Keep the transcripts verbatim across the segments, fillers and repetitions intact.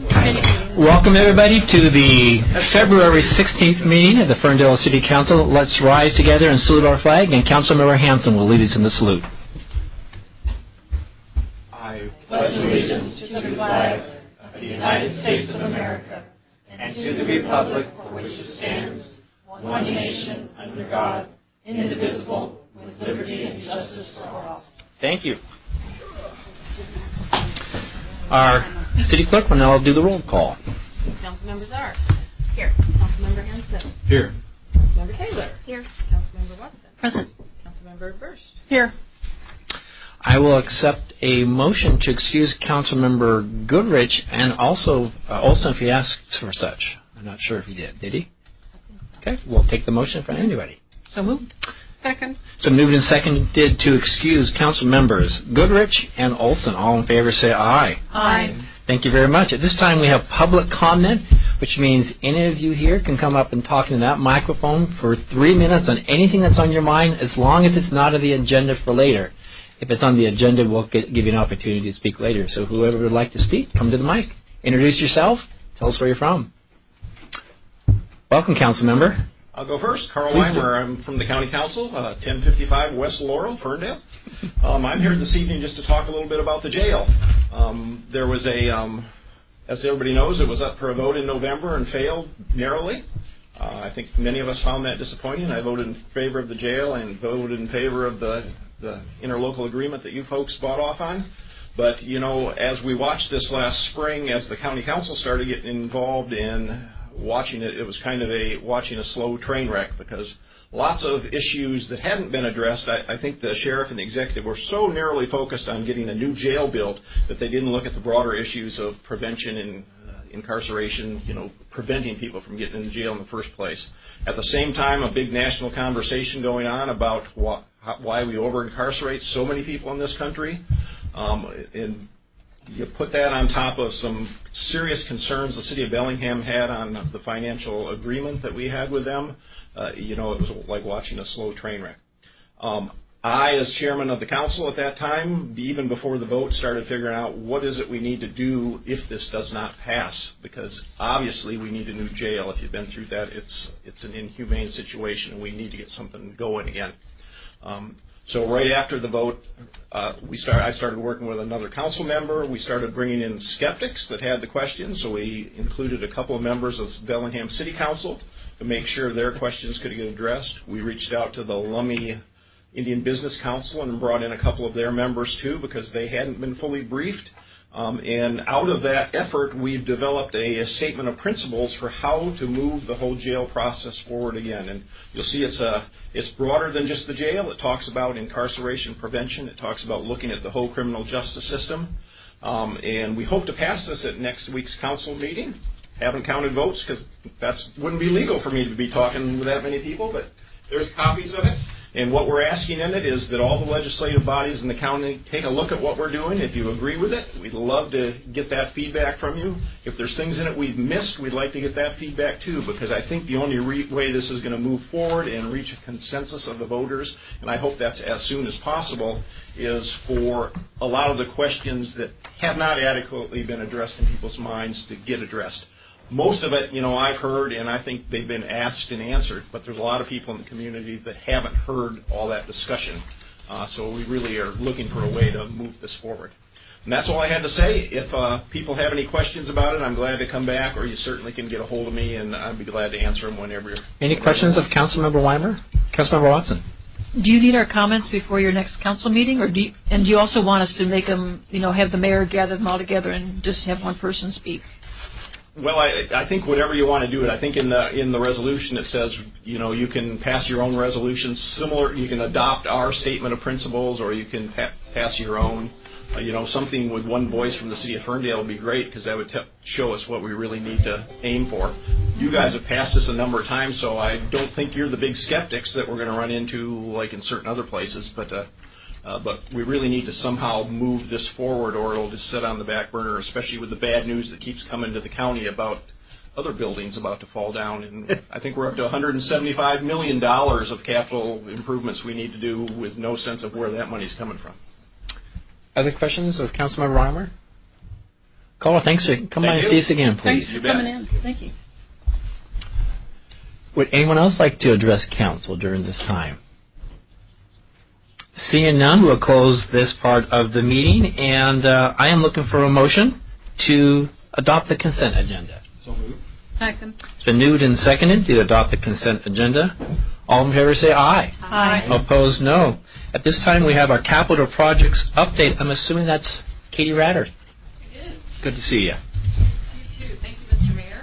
Welcome everybody to the February sixteenth meeting of the Ferndale City Council. Let's rise together and salute our flag, and Councilmember Hanson will lead us in the salute. I pledge allegiance to the flag of the United States of America and to the republic for which it stands, one nation, under God, indivisible, with liberty and justice for all. Thank you. Our city clerk will now do the roll call. Council members are here. Councilmember Hanson. Here. Councilmember Taylor. Here. Councilmember Watson. Present. Councilmember Bursch. Here. I will accept a motion to excuse Councilmember Goodrich and also uh, Olson if he asks for such. I'm not sure if he did. Did he? Okay. We'll take the motion from anybody. So moved. Second. So moved and seconded to excuse Council members Goodrich and Olson. All in favor say aye. Aye. Thank you very much. At this time we have public comment, which means any of you here can come up and talk into that microphone for three minutes on anything that's on your mind, as long as it's not on the agenda for later. If it's on the agenda, we'll get, give you an opportunity to speak later. So whoever would like to speak, come to the mic. Introduce yourself. Tell us where you're from. Welcome, Council member. I'll go first. Carl Please Weimer. I'm from the County Council, uh, ten fifty-five West Laurel, Ferndale. Um, I'm here this evening just to talk a little bit about the jail. Um, there was a, um, as everybody knows, it was up for a vote in November and failed narrowly. Uh, I think many of us found that disappointing. I voted in favor of the jail and voted in favor of the, the interlocal agreement that you folks bought off on. But, you know, as we watched this last spring, as the County Council started getting involved in watching it, it was kind of a watching a slow train wreck, because lots of issues that hadn't been addressed. I, I think the sheriff and the executive were so narrowly focused on getting a new jail built that they didn't look at the broader issues of prevention and uh, incarceration, you know, preventing people from getting into jail in the first place. At the same time, a big national conversation going on about wh- how, why we over-incarcerate so many people in this country. Um, and you put that on top of some serious concerns the city of Bellingham had on the financial agreement that we had with them. Uh, you know, it was like watching a slow train wreck. Um, I, as chairman of the council at that time, even before the vote, started figuring out what is it we need to do if this does not pass, because obviously we need a new jail. If you've been through that, it's it's an inhumane situation, and we need to get something going again. Um, So right after the vote, uh, we start, I started working with another council member. We started bringing in skeptics that had the questions, so we included a couple of members of Bellingham City Council to make sure their questions could get addressed. We reached out to the Lummi Indian Business Council and brought in a couple of their members too, because they hadn't been fully briefed. Um, and out of that effort, we've developed a, a statement of principles for how to move the whole jail process forward again. And you'll see it's a, it's broader than just the jail. It talks about incarceration prevention. It talks about looking at the whole criminal justice system. Um, and we hope to pass this at next week's council meeting. Haven't counted votes, because that wouldn't be legal for me to be talking with that many people, but there's copies of it. And what we're asking in it is that all the legislative bodies in the county take a look at what we're doing. If you agree with it, we'd love to get that feedback from you. If there's things in it we've missed, we'd like to get that feedback too, because I think the only re- way this is going to move forward and reach a consensus of the voters, and I hope that's as soon as possible, is for a lot of the questions that have not adequately been addressed in people's minds to get addressed. Most of it, you know, I've heard, and I think they've been asked and answered, but there's a lot of people in the community that haven't heard all that discussion. Uh, so we really are looking for a way to move this forward. And that's all I had to say. If uh, people have any questions about it, I'm glad to come back, or you certainly can get a hold of me, and I'd be glad to answer them whenever. Any whenever questions of Councilmember Weimer? Councilmember Watson. Do you need our comments before your next council meeting, or do you, and do you also want us to make them, you know, have the mayor gather them all together and just have one person speak? Well, I, I think whatever you want to do it. I think in the in the resolution it says, you know, you can pass your own resolutions similar. You can adopt our statement of principles, or you can pa- pass your own. Uh, you know, something with one voice from the city of Ferndale would be great, because that would t- show us what we really need to aim for. You guys have passed this a number of times, so I don't think you're the big skeptics that we're going to run into like in certain other places. But uh, Uh, but we really need to somehow move this forward, or it'll just sit on the back burner, especially with the bad news that keeps coming to the county about other buildings about to fall down. And I think we're up to one hundred seventy-five million dollars of capital improvements we need to do with no sense of where that money's coming from. Other questions of Councilmember Weimer? Caller, thanks for coming by and see us again, please. Thanks for coming in. Thank you. Would anyone else like to address council during this time? Seeing none, we'll close this part of the meeting, and uh, I am looking for a motion to adopt the consent agenda. So moved. Second. It's been moved and seconded to adopt the consent agenda. All in favor say aye. Aye. Opposed, no. At this time, we have our capital projects update. I'm assuming that's Katie Ratter. It is. Good to see you. You too. Thank you, Mister Mayor.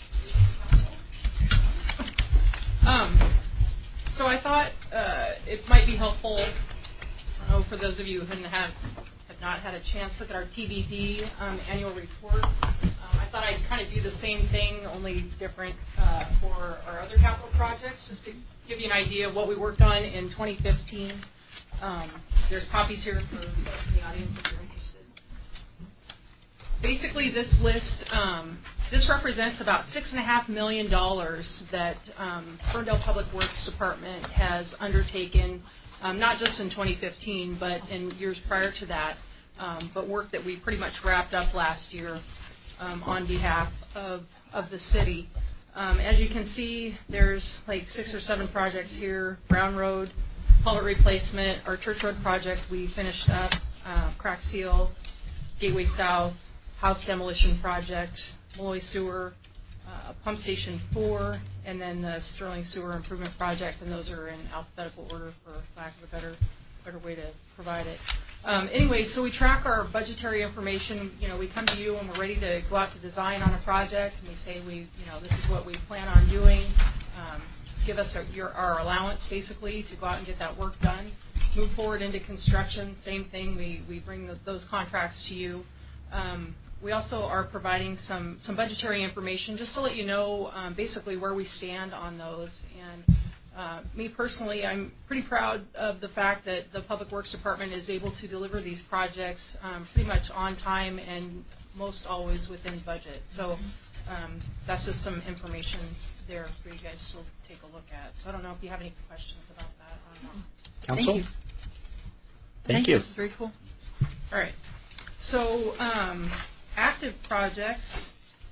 Um, so I thought uh, it might be helpful, I don't know, for those of you who have, have not had a chance to look at our T B D um, annual report. Um, I thought I'd kind of do the same thing, only different uh, for our other capital projects, just to give you an idea of what we worked on in twenty fifteen. Um, there's copies here for folks in the audience if you're interested. Basically, this list, um, this represents about six and a half million dollars that um, Ferndale Public Works Department has undertaken, um, not just in twenty fifteen, but in years prior to that, um, but work that we pretty much wrapped up last year um, on behalf of, of the city. Um, as you can see, there's like six or seven projects here. Brown Road, culvert replacement, our Church Road project we finished up, uh, Crack Seal, Gateway South, house demolition project, Molloy Sewer, uh, Pump Station four, and then the Sterling Sewer Improvement Project, and those are in alphabetical order for lack of a better better way to provide it. Um, anyway, so we track our budgetary information. You know, we come to you when we're ready to go out to design on a project, and we say we, you know, this is what we plan on doing. Um, give us a, your, our allowance, basically, to go out and get that work done. Move forward into construction. Same thing. We we bring the, those contracts to you. Um, we also are providing some some budgetary information just to let you know um, basically where we stand on those. And uh, me personally, I'm pretty proud of the fact that the Public Works Department is able to deliver these projects um, pretty much on time and most always within budget. So um, that's just some information there for you guys to take a look at. So I don't know if you have any questions about that or not. Council? Thank you. Thank, Thank you. you. That's very cool. All right. So um, active projects,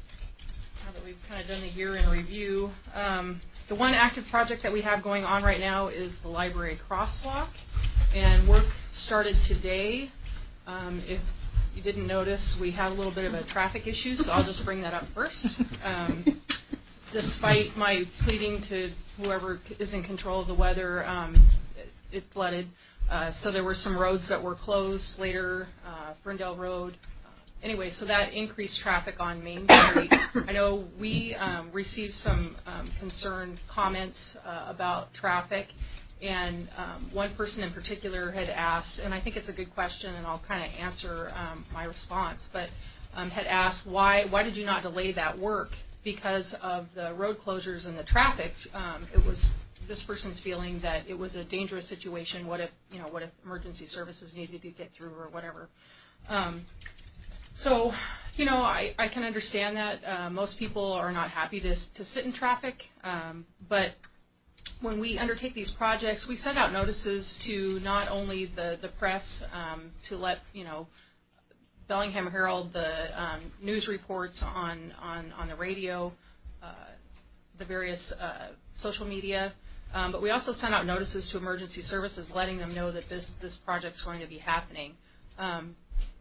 now that we've kind of done the year in review, um, the one active project that we have going on right now is the library crosswalk, and work started today. Um, if you didn't notice, we had a little bit of a traffic issue, so I'll just bring that up first. Um, despite my pleading to whoever is in control of the weather, um, it, it flooded. Uh, so there were some roads that were closed later, uh, Ferndale Road. Uh, anyway, so that increased traffic on Main Street. I know we um, received some um, concerned comments uh, about traffic, and um, one person in particular had asked, and I think it's a good question, and I'll kind of answer um, my response, but um, had asked, why, why did you not delay that work? Because of the road closures and the traffic, um, it was this person's feeling that it was a dangerous situation. What if, you know, what if emergency services needed to get through or whatever? Um, so, you know, I, I can understand that. Uh, most people are not happy to, to sit in traffic, um, but when we undertake these projects, we send out notices to not only the, the press um, to let, you know, Bellingham Herald, the um, news reports on, on, on the radio, uh, the various uh, social media, um, but we also send out notices to emergency services letting them know that this, this project's going to be happening. Um,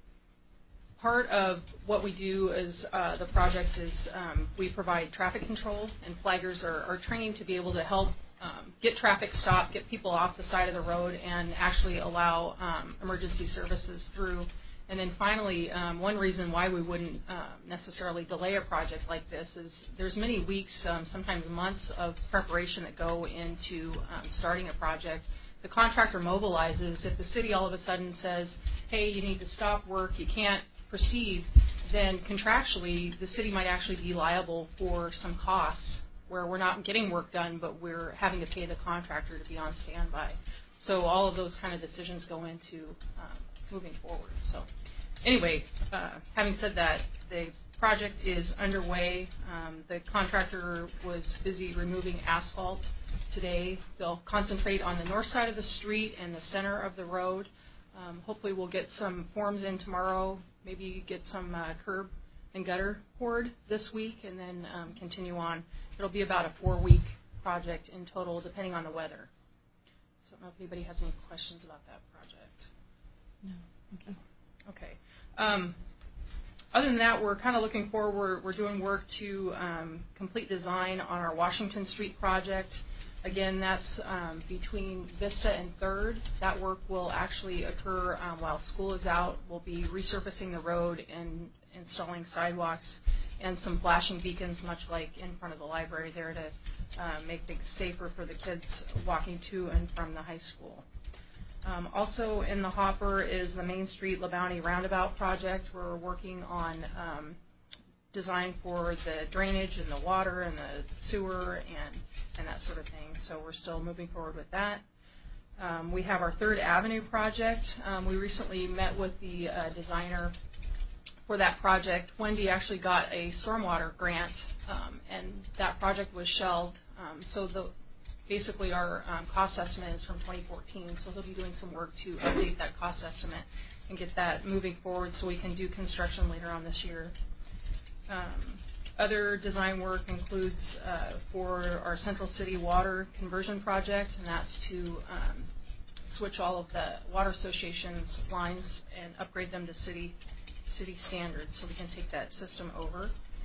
part of what we do is uh, the projects is um, we provide traffic control, and flaggers are, are trained to be able to help um, get traffic stopped, get people off the side of the road, and actually allow um, emergency services through. And then finally, um, one reason why we wouldn't uh, necessarily delay a project like this is there's many weeks, um, sometimes months of preparation that go into um, starting a project. The contractor mobilizes. If the city all of a sudden says, hey, you need to stop work, you can't proceed, then contractually the city might actually be liable for some costs where we're not getting work done, but we're having to pay the contractor to be on standby. So all of those kind of decisions go into um, moving forward. So anyway, uh, having said that, the project is underway. Um, the contractor was busy removing asphalt today. They'll concentrate on the north side of the street and the center of the road. Um, hopefully we'll get some forms in tomorrow, maybe get some uh, curb and gutter poured this week, and then um, continue on. It'll be about a four-week project in total, depending on the weather. So I don't know if anybody has any questions about that project. No. Okay. Okay. Um, other than that, we're kind of looking forward. We're, we're doing work to um, complete design on our Washington Street project. Again, that's um, between Vista and third. That work will actually occur um, while school is out. We'll be resurfacing the road and installing sidewalks and some flashing beacons, much like in front of the library there, to uh, make things safer for the kids walking to and from the high school. Um, also in the hopper is the Main Street LaBounty Roundabout project. We're working on um, design for the drainage and the water and the sewer and, and that sort of thing. So we're still moving forward with that. Um, we have our Third Avenue project. Um, we recently met with the uh, designer for that project. Wendy actually got a stormwater grant, um, and that project was shelved. Um, so the, basically our um, cost estimate is from twenty fourteen, so he'll be doing some work to update that cost estimate and get that moving forward so we can do construction later on this year. Um, other design work includes uh, for our Central City Water Conversion Project, and that's to um, switch all of the Water Association's lines and upgrade them to city city standards so we can take that system over.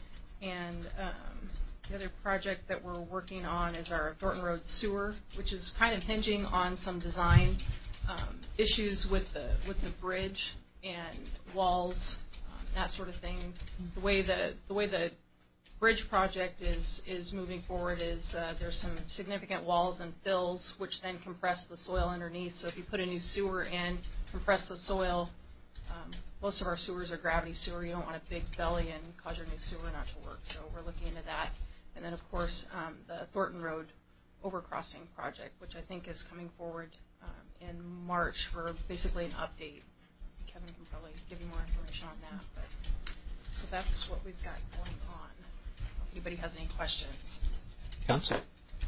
And um, the other project that we're working on is our Thornton Road sewer, which is kind of hinging on some design um, issues with the with the bridge and walls, um, that sort of thing. The way the the way the bridge project is is moving forward is uh, there's some significant walls and fills which then compress the soil underneath. So if you put a new sewer in, compress the soil. Um, most of our sewers are gravity sewer. You don't want a big belly and cause your new sewer not to work. So we're looking into that. And then, of course, um, the Thornton Road overcrossing project, which I think is coming forward um, in March for basically an update. Kevin can probably give you more information on that. But, so that's what we've got going on. If anybody has any questions. Council.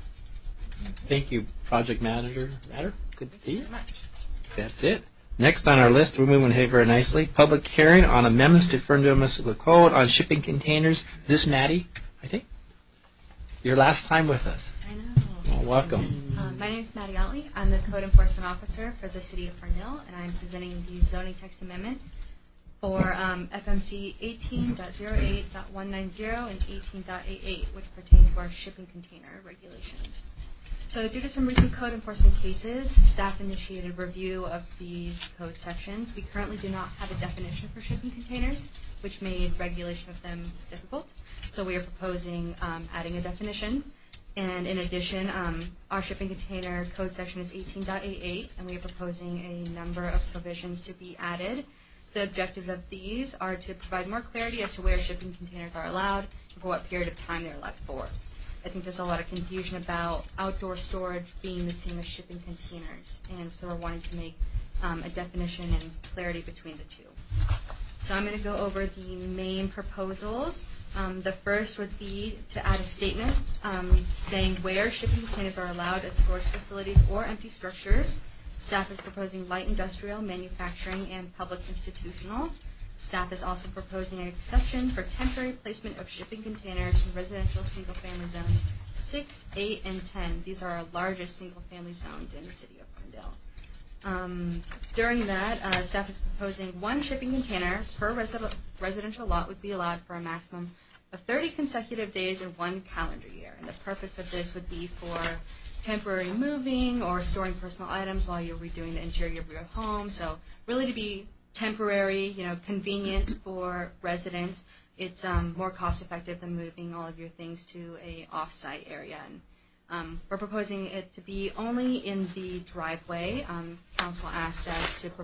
Thank you, Project Manager. Matter? Good to see you. Thank you so much. That's it. Next on our list, we're moving ahead very nicely. Public hearing on amendments to Ferndale Municipal Code on shipping containers. Is this Maddie, I think? Your last time with us. I know. Well, welcome. Um, my name is Maddie Otley. I'm the Code Enforcement Officer for the City of Ferndale, and I'm presenting the zoning text amendment for um, F M C eighteen point oh eight point one nine zero and eighteen point eight eight, which pertain to our shipping container regulations. So due to some recent code enforcement cases, staff initiated review of these code sections. We currently do not have a definition for shipping containers, which made regulation of them difficult. So we are proposing um, adding a definition. And in addition, um, our shipping container code section is eighteen point eight eight, and we are proposing a number of provisions to be added. The objective of these are to provide more clarity as to where shipping containers are allowed and for what period of time they're allowed for. I think there's a lot of confusion about outdoor storage being the same as shipping containers, and so we're wanting to make um, a definition and clarity between the two. So I'm going to go over the main proposals. Um, the first would be to add a statement um, saying where shipping containers are allowed as storage facilities or empty structures. Staff is proposing light industrial, manufacturing, and public institutional. Staff is also proposing an exception for temporary placement of shipping containers in residential single-family zones six, eight, and ten. These are our largest single-family zones in the city of Ferndale. Um, during that, uh, staff is proposing one shipping container per resi- residential lot would be allowed for a maximum of thirty consecutive days in one calendar year. And the purpose of this would be for temporary moving or storing personal items while you're redoing the interior of your home. So really to be temporary, you know, convenient for residents. It's um, more cost-effective than moving all of your things to a off-site area. And um, we're proposing it to be only in the driveway. Um, council asked us to pro-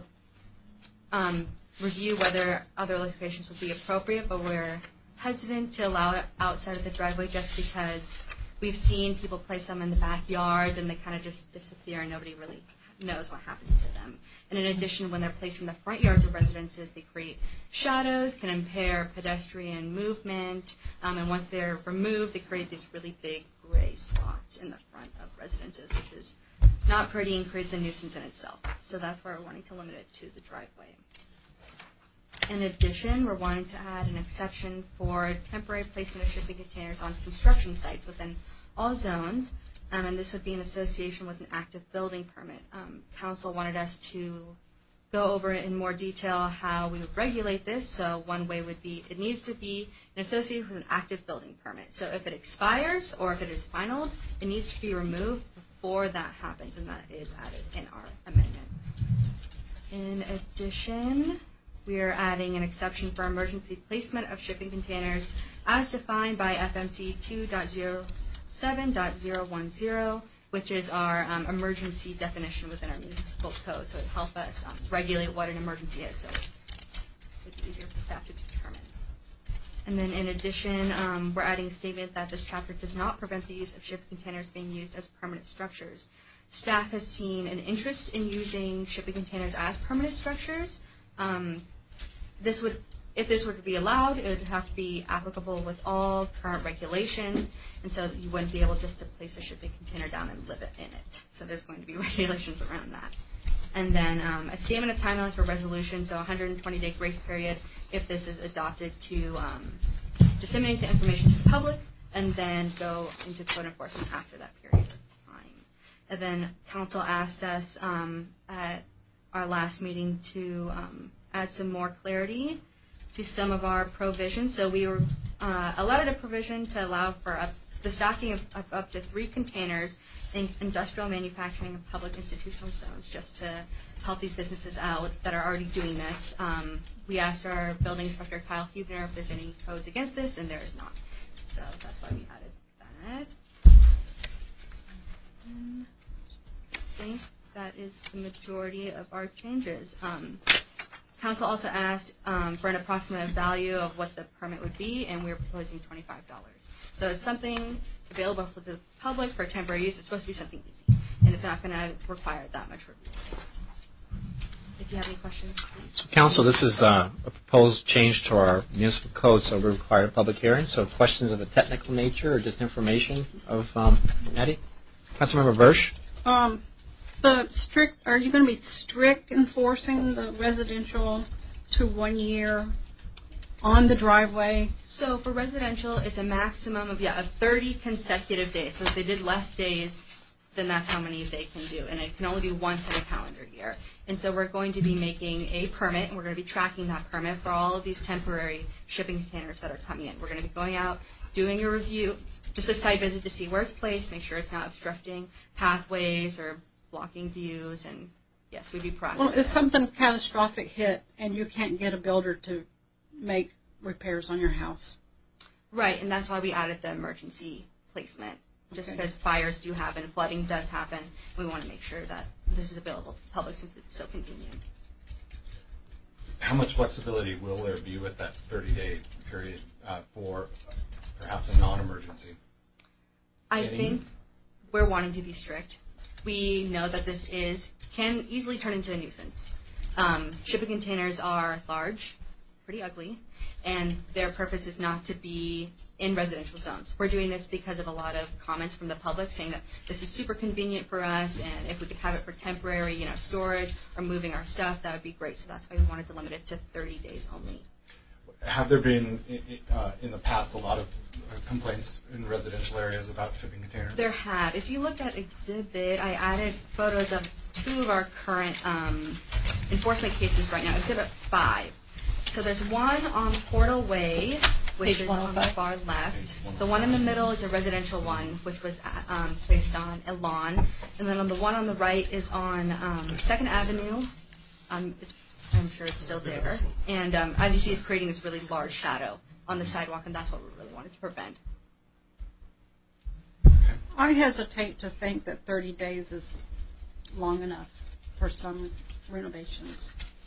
um, review whether other locations would be appropriate, but we're hesitant to allow it outside of the driveway just because we've seen people place them in the backyards and they kind of just disappear and nobody really knows what happens to them. And in addition, when they're placed in the front yards of residences, they create shadows, can impair pedestrian movement, um, and once they're removed, they create these really big gray spots in the front of residences, which is not pretty and creates a nuisance in itself. So that's why we're wanting to limit it to the driveway. In addition, we're wanting to add an exception for temporary placement of shipping containers on construction sites within all zones, um, and this would be in association with an active building permit. Um, Council wanted us to go over in more detail how we would regulate this. So one way would be it needs to be in association with an active building permit. So if it expires or if it is finalized, it needs to be removed before that happens, and that is added in our amendment. In addition, we are adding an exception for emergency placement of shipping containers as defined by F M C two point oh seven point oh one oh, which is our um, emergency definition within our municipal code. So it helps us um, regulate what an emergency is, so it's easier for staff to determine. And then in addition, um, we're adding a statement that this chapter does not prevent the use of shipping containers being used as permanent structures. Staff has seen an interest in using shipping containers as permanent structures. Um, this would, if this were to be allowed, it would have to be applicable with all current regulations, and so you wouldn't be able just to place a shipping container down and live in it. So there's going to be regulations around that. And then um, a statement of timeline for resolution, so one hundred twenty day grace period if this is adopted to um, disseminate the information to the public, and then go into code enforcement after that period of time. And then council asked us um, at our last meeting to um, add some more clarity to some of our provisions. So we were uh, allowed a provision to allow for up, the stocking of, of up to three containers in industrial, manufacturing, and public institutional zones, just to help these businesses out that are already doing this. Um, we asked our building inspector, Kyle Huebner, if there's any codes against this, and there is not. So that's why we added that. Um, I think that is the majority of our changes. Um, Council also asked um, for an approximate value of what the permit would be, and we're proposing twenty-five dollars. So it's something available for the public for temporary use. It's supposed to be something easy, and it's not going to require that much review. If you have any questions, please. So, Council, this is uh, a proposed change to our municipal code, so we require a public hearing. So questions of a technical nature or just information of um, Addie? Councilmember Bursch? Um, the strict, are you going to be strict enforcing the residential to one year on the driveway? So for residential, it's a maximum of, yeah, of thirty consecutive days. So if they did less days, then that's how many they can do. And it can only be once in a calendar year. And so we're going to be making a permit, and we're going to be tracking that permit for all of these temporary shipping containers that are coming in. We're going to be going out, doing a review, just a site visit to see where it's placed, make sure it's not obstructing pathways or blocking views, and yes, we'd be proactive. Well, if something catastrophic hit and you can't get a builder to make repairs on your house. Right, and that's why we added the emergency placement, just okay. because fires do happen, flooding does happen. We want to make sure that this is available to the public since it's so convenient. How much flexibility will there be with that thirty-day period uh, for perhaps a non-emergency? I Any? think we're wanting to be strict. We know that this is can easily turn into a nuisance. Um, shipping containers are large, pretty ugly, and their purpose is not to be in residential zones. We're doing this because of a lot of comments from the public saying that this is super convenient for us, and if we could have it for temporary, you know, storage or moving our stuff, that would be great. So that's why we wanted to limit it to thirty days only. Have there been uh, in the past a lot of complaints in residential areas about shipping containers? There have. If you look at Exhibit, I added photos of two of our current um, enforcement cases right now. Exhibit five. So there's one on Portal Way, which is on the far left. The one in the middle is a residential one, which was um, placed on a lawn. And then on the one on the right is on um, second Avenue. Um, it's, I'm sure it's still there. And um, as you see, it's creating this really large shadow on the sidewalk, and that's what we really wanted to prevent. I hesitate to think that thirty days is long enough for some renovations.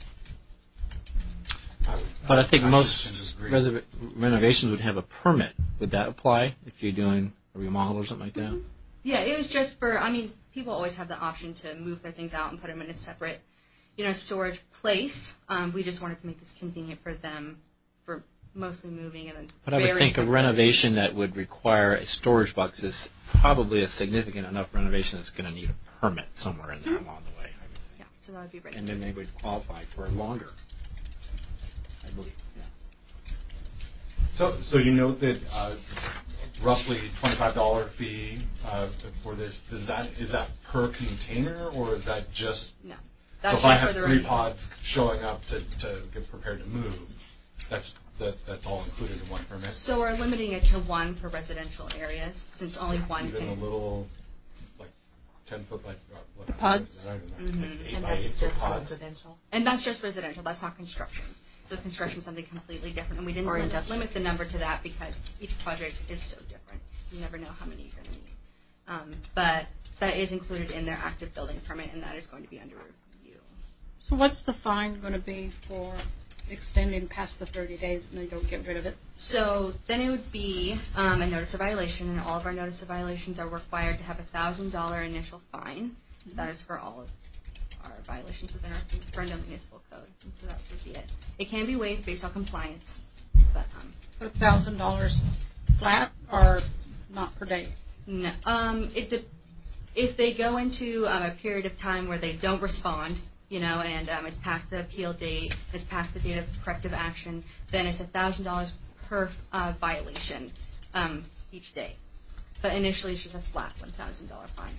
But I think most reserv- renovations would have a permit. Would that apply if you're doing a remodel or something like that? Mm-hmm. Yeah, it was just for, I mean, people always have the option to move their things out and put them in a separate, you know, storage place. Um, we just wanted to make this convenient for them for mostly moving. And then but I would think a renovation that would require a storage box is probably a significant enough renovation that's going to need a permit somewhere in there mm-hmm. along the way. Yeah, so that would be right. And then they would qualify for longer. I believe. Yeah. So, so you note that uh, roughly twenty-five dollars fee uh, for this. Is that is that per container, or is that just? No. So That's if I just have for the three ready. pods showing up to, to get prepared to move, that's that that's all included in one permit. So we're limiting it to one for residential areas, since only one Even can. a little, like ten foot, like uh, what? Pods? I don't even know, Mhm. like eight And by that's eight foot just pods. residential. And that's just residential. That's not construction. So construction is something completely different. And we didn't Or lim- industrial. limit the number to that because each project is so different. You never know how many you're going to need. Um, but that is included in their active building permit, and that is going to be under review. So what's the fine going to be for extending past the thirty days and they don't get rid of it? So then it would be um, a notice of violation, and all of our notice of violations are required to have a one thousand dollars initial fine. Mm-hmm. That is for all of our violations within our Ferndale Municipal Code. And so that would be it. It can be waived based on compliance, but um, one thousand dollars flat or not per day? no. Um, it de- if they go into um, a period of time where they don't respond, you know, and um, it's past the appeal date, it's past the date of corrective action, then it's one thousand dollars per uh, violation um, each day. But initially, it's just a flat one thousand dollars fine.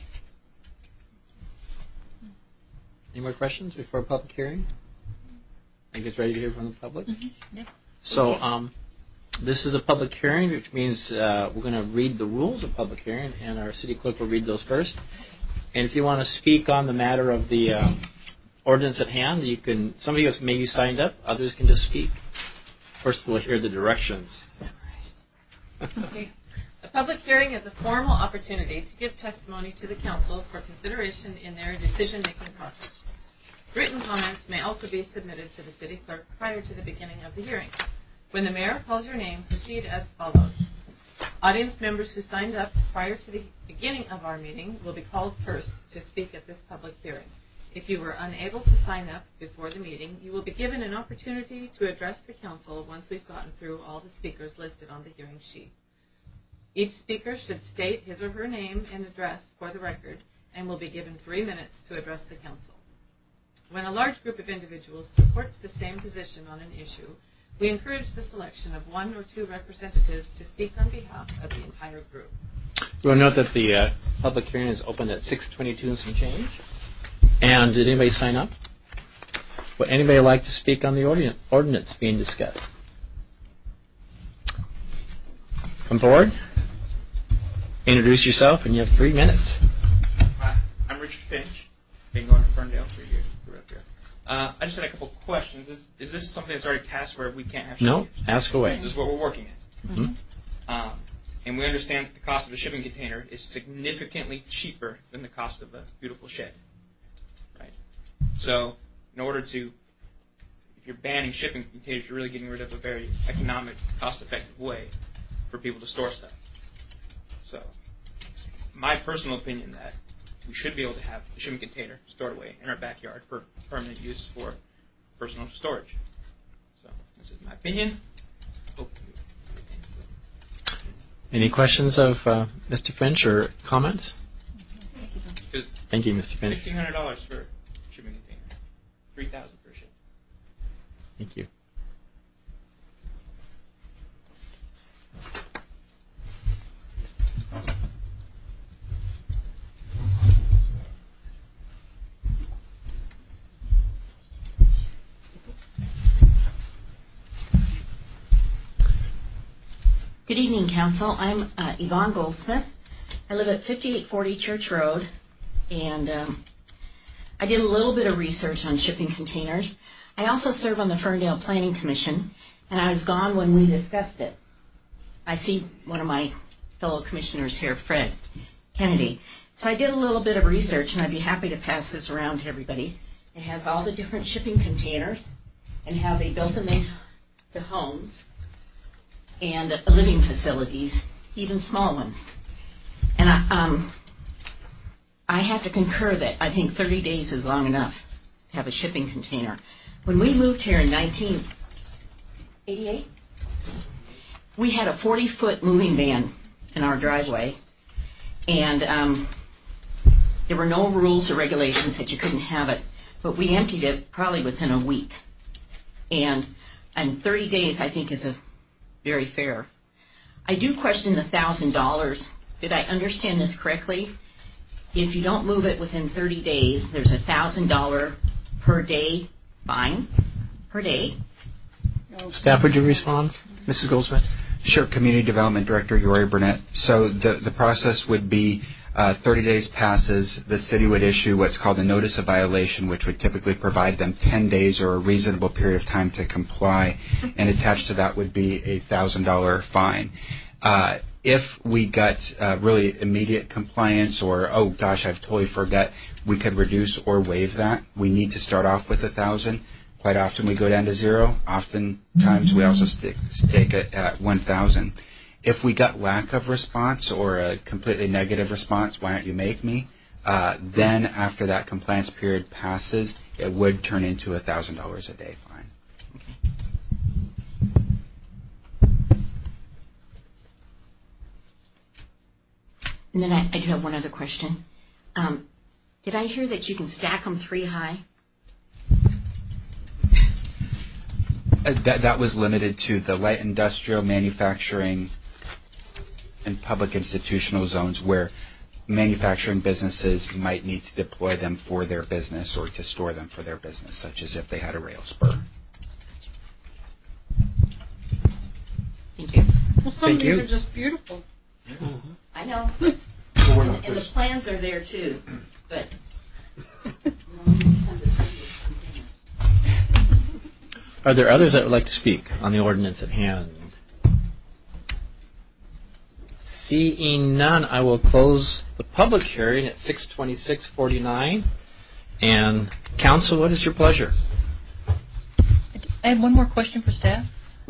Any more questions before a public hearing? I guess ready to hear from the public? Mm-hmm. Yeah. So um, this is a public hearing, which means uh, we're going to read the rules of public hearing, and our city clerk will read those first. And if you want to speak on the matter of the um, ordinance at hand, you can. Somebody else maybe signed up. Others can just speak. First, we'll hear the directions. Okay. A public hearing is a formal opportunity to give testimony to the council for consideration in their decision-making process. Written comments may also be submitted to the city clerk prior to the beginning of the hearing. When the mayor calls your name, proceed as follows. Audience members who signed up prior to the beginning of our meeting will be called first to speak at this public hearing. If you were unable to sign up before the meeting, you will be given an opportunity to address the council once we've gotten through all the speakers listed on the hearing sheet. Each speaker should state his or her name and address for the record and will be given three minutes to address the council. When a large group of individuals supports the same position on an issue, we encourage the selection of one or two representatives to speak on behalf of the entire group. We'll note that the uh, public hearing is open at six twenty-two and some change. And did anybody sign up? Would anybody like to speak on the ordinance, ordinance being discussed? Come forward. Introduce yourself, and you have three minutes. Hi, I'm Richard Finch. Been going to Ferndale for years. Grew up here. Uh, I just had a couple questions. Is, is this something that's already passed where we can't have shipping? No, ask away. This is what we're working at. Mm-hmm. Um, and we understand that the cost of a shipping container is significantly cheaper than the cost of a beautiful shed. Right? So, in order to, if you're banning shipping containers, you're really getting rid of a very economic, cost-effective way for people to store stuff. So, my personal opinion that we should be able to have a shipping container stored away in our backyard for permanent use for personal storage. So, this is my opinion. Hope you Any questions of uh, Mister Finch or comments? Because Thank you, Mister Finch. fifteen hundred dollars for a shipping container, three thousand dollars for a ship. Thank you. Good evening, Council. I'm uh, Yvonne Goldsmith. I live at fifty-eight forty Church Road, and um, I did a little bit of research on shipping containers. I also serve on the Ferndale Planning Commission, and I was gone when we discussed it. I see one of my fellow commissioners here, Fred Kennedy. So I did a little bit of research, and I'd be happy to pass this around to everybody. It has all the different shipping containers and how they built them into homes and living facilities, even small ones. And I, um, I have to concur that I think thirty days is long enough to have a shipping container. When we moved here in nineteen eighty-eight, we had a forty-foot moving van in our driveway, and um, there were no rules or regulations that you couldn't have it, but we emptied it probably within a week. And and thirty days I think is a very fair. I do question the one thousand dollars. Did I understand this correctly? If you don't move it within thirty days, there's a one thousand dollars per day fine per day. Staff, would you respond? Missus Goldsmith? Sure. Community Development Director Yori Burnett. So the, the process would be uh, thirty days passes, the city would issue what's called a notice of violation, which would typically provide them ten days or a reasonable period of time to comply, and attached to that would be a one thousand dollars fine. Uh, if we got uh, really immediate compliance or, oh gosh, I've totally forgot, we could reduce or waive that. We need to start off with one thousand dollars. Quite often we go down to zero. Oftentimes we also stick, stick it at one thousand dollars. If we got lack of response or a completely negative response, why don't you make me? Uh, then after that compliance period passes, it would turn into a one thousand dollars a day fine. And then I, I do have one other question. Um, did I hear that you can stack them three high? Uh, that, that was limited to the light industrial, manufacturing, and public institutional zones where manufacturing businesses might need to deploy them for their business or to store them for their business, such as if they had a rail spur. Thank you. Well, some Thank of these you. are just beautiful. Mm-hmm. I know. Well, we're not and, and the just- plans are there too, but. Are there others that would like to speak on the ordinance at hand? Seeing none, I will close the public hearing at six twenty-six forty-nine. And council, what is your pleasure? I have one more question for staff.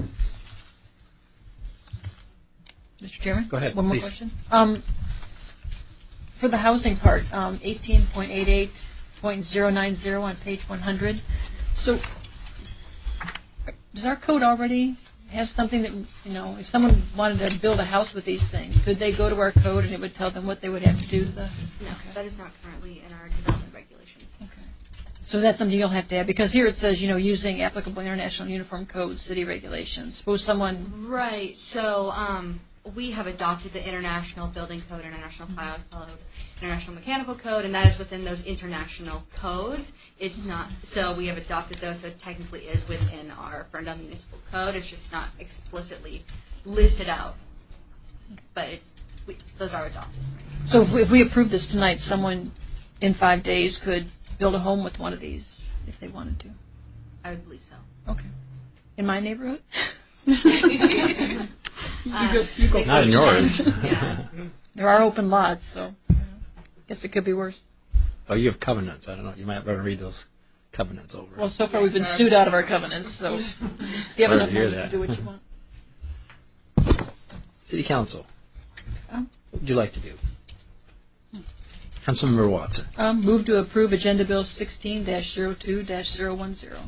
Mister Chairman? Go ahead, One more please. question. Um, for the housing part, um, eighteen point eighty-eight point zero nine zero on page one hundred. So does our code already have something that, you know, if someone wanted to build a house with these things, could they go to our code and it would tell them what they would have to do to the... No, Okay. that is not currently in our development regulations. Okay. So that's something you'll have to have, because here it says, you know, using applicable international uniform codes, city regulations. Suppose someone... Right. So um, we have adopted the International Building Code, International Fire Code, International Mechanical Code, and that is within those international codes. It's not. So we have adopted those, so it technically is within our Ferndale Municipal Code. It's just not explicitly listed out. But it's we, those are adopted. So if we, if we approve this tonight, someone in five days could build a home with one of these if they wanted to. I would believe so. Okay. In my neighborhood? Uh, you go Not in yours. Yeah. There are open lots, so I guess it could be worse. Oh, you have covenants. I don't know. You might want to read those covenants over. Well, so far we've been sued out of our covenants, so if you have Sorry enough to hear money, you that. can do what you want. City Council, Um, what would you like to do? Councilmember Watson. Um, move to approve Agenda Bill sixteen dash zero two dash zero one zero.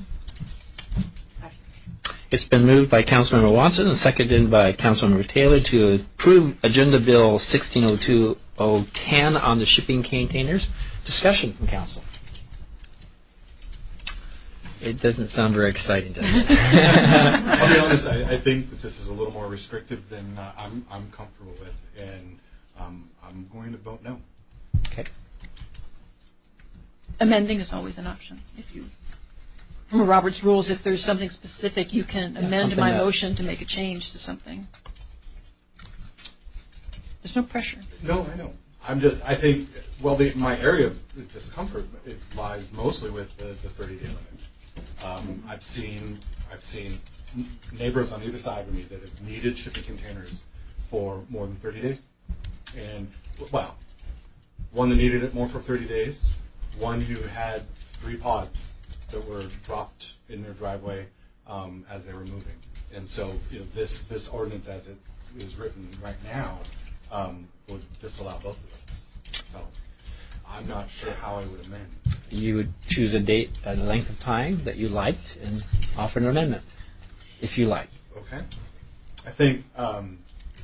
It's been moved by Councilmember Watson and seconded by Councilmember Taylor to approve Agenda Bill sixteen oh two oh ten on the shipping containers. Discussion from council. It doesn't sound very exciting to me. I'll be honest. I, I think that this is a little more restrictive than uh, I'm I'm comfortable with, and um, I'm going to vote no. Okay. Amending is always an option. If you, from Robert's rules, if there's something specific, you can Yeah, amend something my that- motion to make a change to something. There's no pressure. No, I know. I'm just. I think. Well, the, my area of discomfort it lies mostly with the, the thirty-day limit. Um, I've seen. I've seen neighbors on either side of me that have needed shipping containers for more than thirty days, and well, one that needed it more for thirty days, one who had three pods that were dropped in their driveway um, as they were moving, and so you know this this ordinance as it is written right now. Um, would disallow both of those. So I'm not sure how I would amend. You would choose a date and a length of time that you liked and offer an amendment, if you like. Okay. I think um,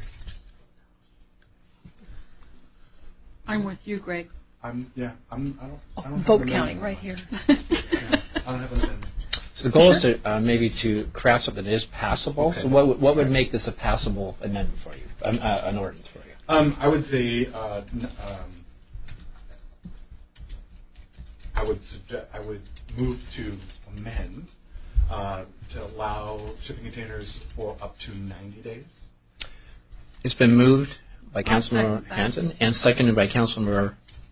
I'm with you, Greg. I'm yeah I'm I don't I don't have Vote an counting amendment. right here. Yeah, I don't have an amendment. So the goal Sure. is to uh, maybe to craft something that is passable. Okay. So what would- what would make this a passable amendment for you, um, uh, an ordinance for you? Um, I would say uh, n- um, I would suggest I would move to amend uh, to allow shipping containers for up to ninety days. It's been moved by I'll Councilmember second that. Hanson and seconded by Councilmember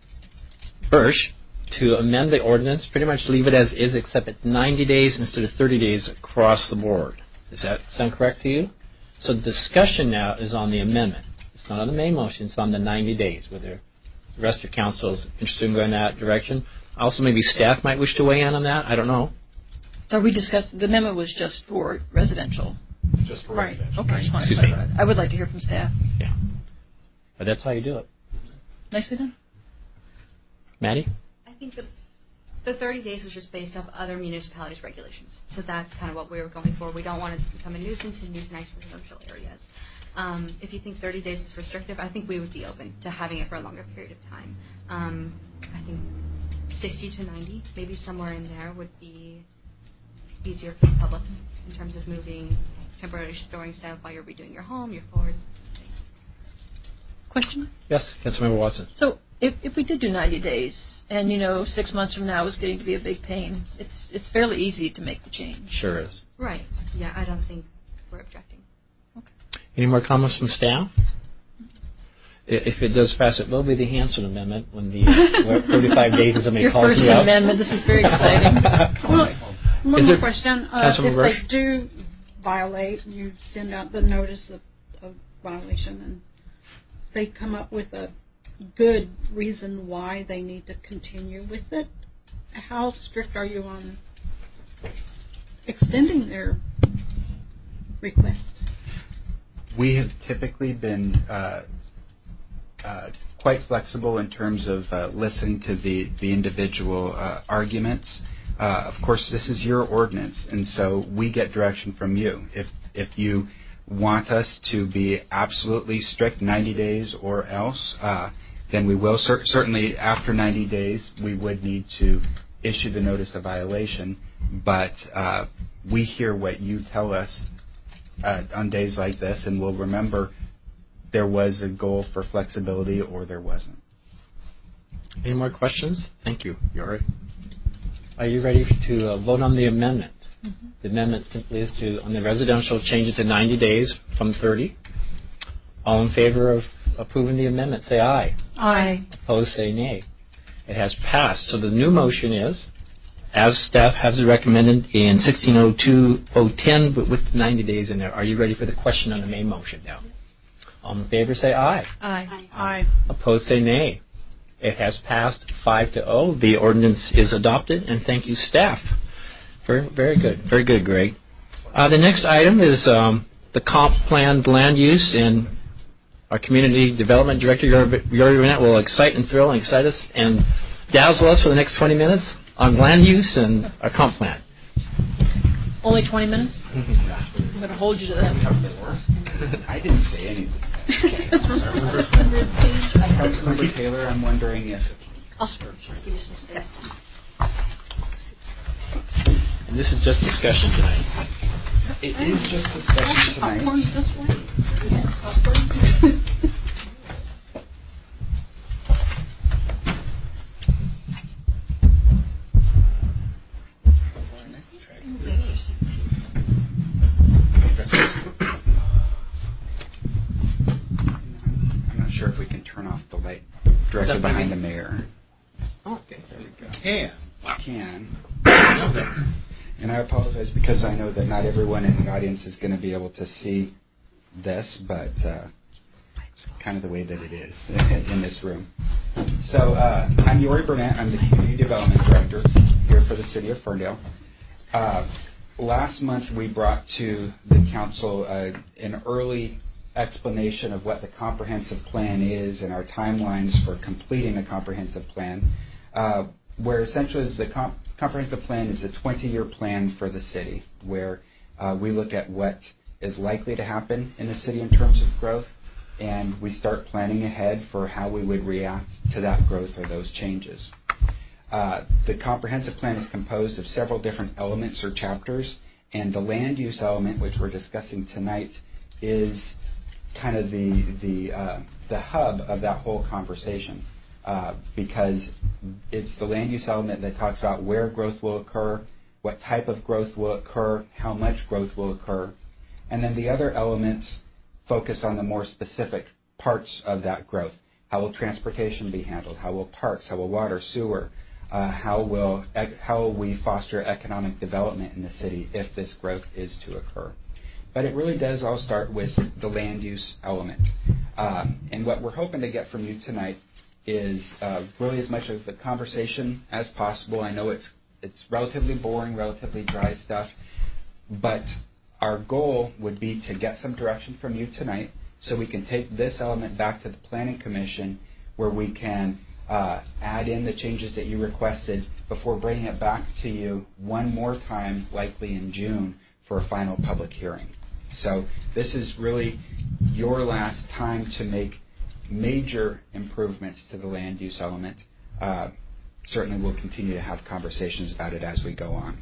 Birch to amend the ordinance, pretty much leave it as is, except at ninety days instead of thirty days across the board. Does that sound correct to you? So the discussion now is on the amendment. It's not on the main motion. It's on the ninety days, whether the rest of council is interested in going that direction. Also, maybe staff might wish to weigh in on that. I don't know. So we discussed, the amendment was just for residential. Just for Right. residential. Okay, I just wanted to Excuse me. clarify that. I would like to hear from staff. Yeah. But that's how you do it. Nicely done. Maddie? I think the, the thirty days was just based off other municipalities' regulations. So that's kind of what we were going for. We don't want it to become a nuisance in these nice residential areas. Um, if you think thirty days is restrictive, I think we would be open to having it for a longer period of time. Um, I think sixty to ninety, maybe somewhere in there, would be easier for the public in terms of moving, temporarily storing stuff while you're redoing your home, your floors. Question? Yes, Councilmember Watson. So if, if we did do ninety days, and, you know, six months from now is getting to be a big pain, it's it's fairly easy to make the change. Sure is. Right. Yeah, I don't think we're objecting. Any more comments from staff? I- If it does pass, it will be the Hanson Amendment when the uh, thirty-five days and somebody Your calls first you out. amendment. This is very exciting. Well, one Is more there- question. Uh, Councilman if Rush? they do violate, you send out the notice of, of violation, and they come up with a good reason why they need to continue with it. How strict are you on extending their request? We have typically been uh, uh, quite flexible in terms of uh, listening to the, the individual uh, arguments. Uh, of course, this is your ordinance, and so we get direction from you. If if you want us to be absolutely strict, ninety days or else, uh, then we will. Cer- certainly, after ninety days, we would need to issue the notice of violation. But uh, we hear what you tell us uh, on days like this, and we'll remember there was a goal for flexibility or there wasn't. Any more questions? Thank you, Yori. Are you ready to uh, vote on the amendment? Mm-hmm. The amendment simply is to, on the residential, change it to ninety days from thirty. All in favor of approving the amendment, say aye. Aye. Opposed, say nay. It has passed. So the new motion is, as staff has recommended in sixteen oh two oh ten, but with ninety days in there. Are you ready for the question on the main motion now? All in favor, say aye. Aye. Aye. Opposed, say nay. It has passed five to oh. The ordinance is adopted, and thank you, staff. Very, very good. Very good, Greg. Uh, the next item is um, the comp plan land use, and our community development director, Yori Burnett, will excite and thrill and excite us and dazzle us for the next twenty minutes on land use and our comp plan. Only twenty minutes? I'm going to hold you to that. I didn't say anything. Councilmember Taylor, I'm wondering if... I'll sure, sure. Give you some space. And this is just discussion tonight. It is just discussion Popcorn tonight. this way? Yeah, popcorn. I'm not sure if we can turn off the light directly behind the mayor. Oh, okay. There we go. Can. Can. And I apologize because I know that not everyone in the audience is going to be able to see this, but uh, it's kind of the way that it is in this room. So uh, I'm Yori Burnett. I'm the Community Development Director here for the City of Ferndale. Uh, last month we brought to the council uh, an early explanation of what the comprehensive plan is and our timelines for completing a comprehensive plan, uh, where essentially the comp- comprehensive plan is a twenty-year plan for the city, where uh, we look at what is likely to happen in the city in terms of growth, and we start planning ahead for how we would react to that growth or those changes. Uh, the comprehensive plan is composed of several different elements or chapters, and the land use element, which we're discussing tonight, is kind of the the uh, the hub of that whole conversation, uh, because it's the land use element that talks about where growth will occur, what type of growth will occur, how much growth will occur, and then the other elements focus on the more specific parts of that growth. How will transportation be handled? How will parks? How will water, sewer? Uh, how will how will we foster economic development in the city if this growth is to occur? But it really does all start with the land use element. Um, and what we're hoping to get from you tonight is uh, really as much of the conversation as possible. I know it's it's relatively boring, relatively dry stuff, but our goal would be to get some direction from you tonight so we can take this element back to the Planning Commission where we can uh, add in the changes that you requested before bringing it back to you one more time, likely in June, for a final public hearing. So this is really your last time to make major improvements to the land use element. Uh, certainly we'll continue to have conversations about it as we go on.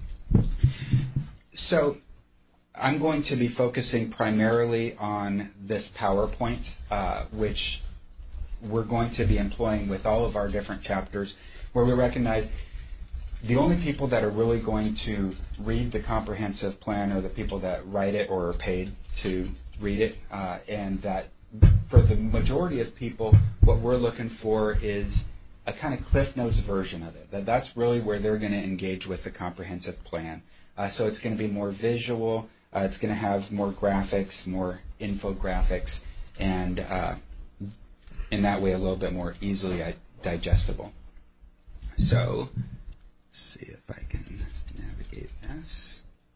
So I'm going to be focusing primarily on this PowerPoint, uh, which we're going to be employing with all of our different chapters, where we recognize the only people that are really going to read the comprehensive plan are the people that write it or are paid to read it, uh, and that for the majority of people, what we're looking for is a kind of Cliff Notes version of it. That that's really where they're going to engage with the comprehensive plan. Uh, so it's going to be more visual. Uh, it's going to have more graphics, more infographics, and uh, in that way a little bit more easily digestible. So let's see if I can navigate this.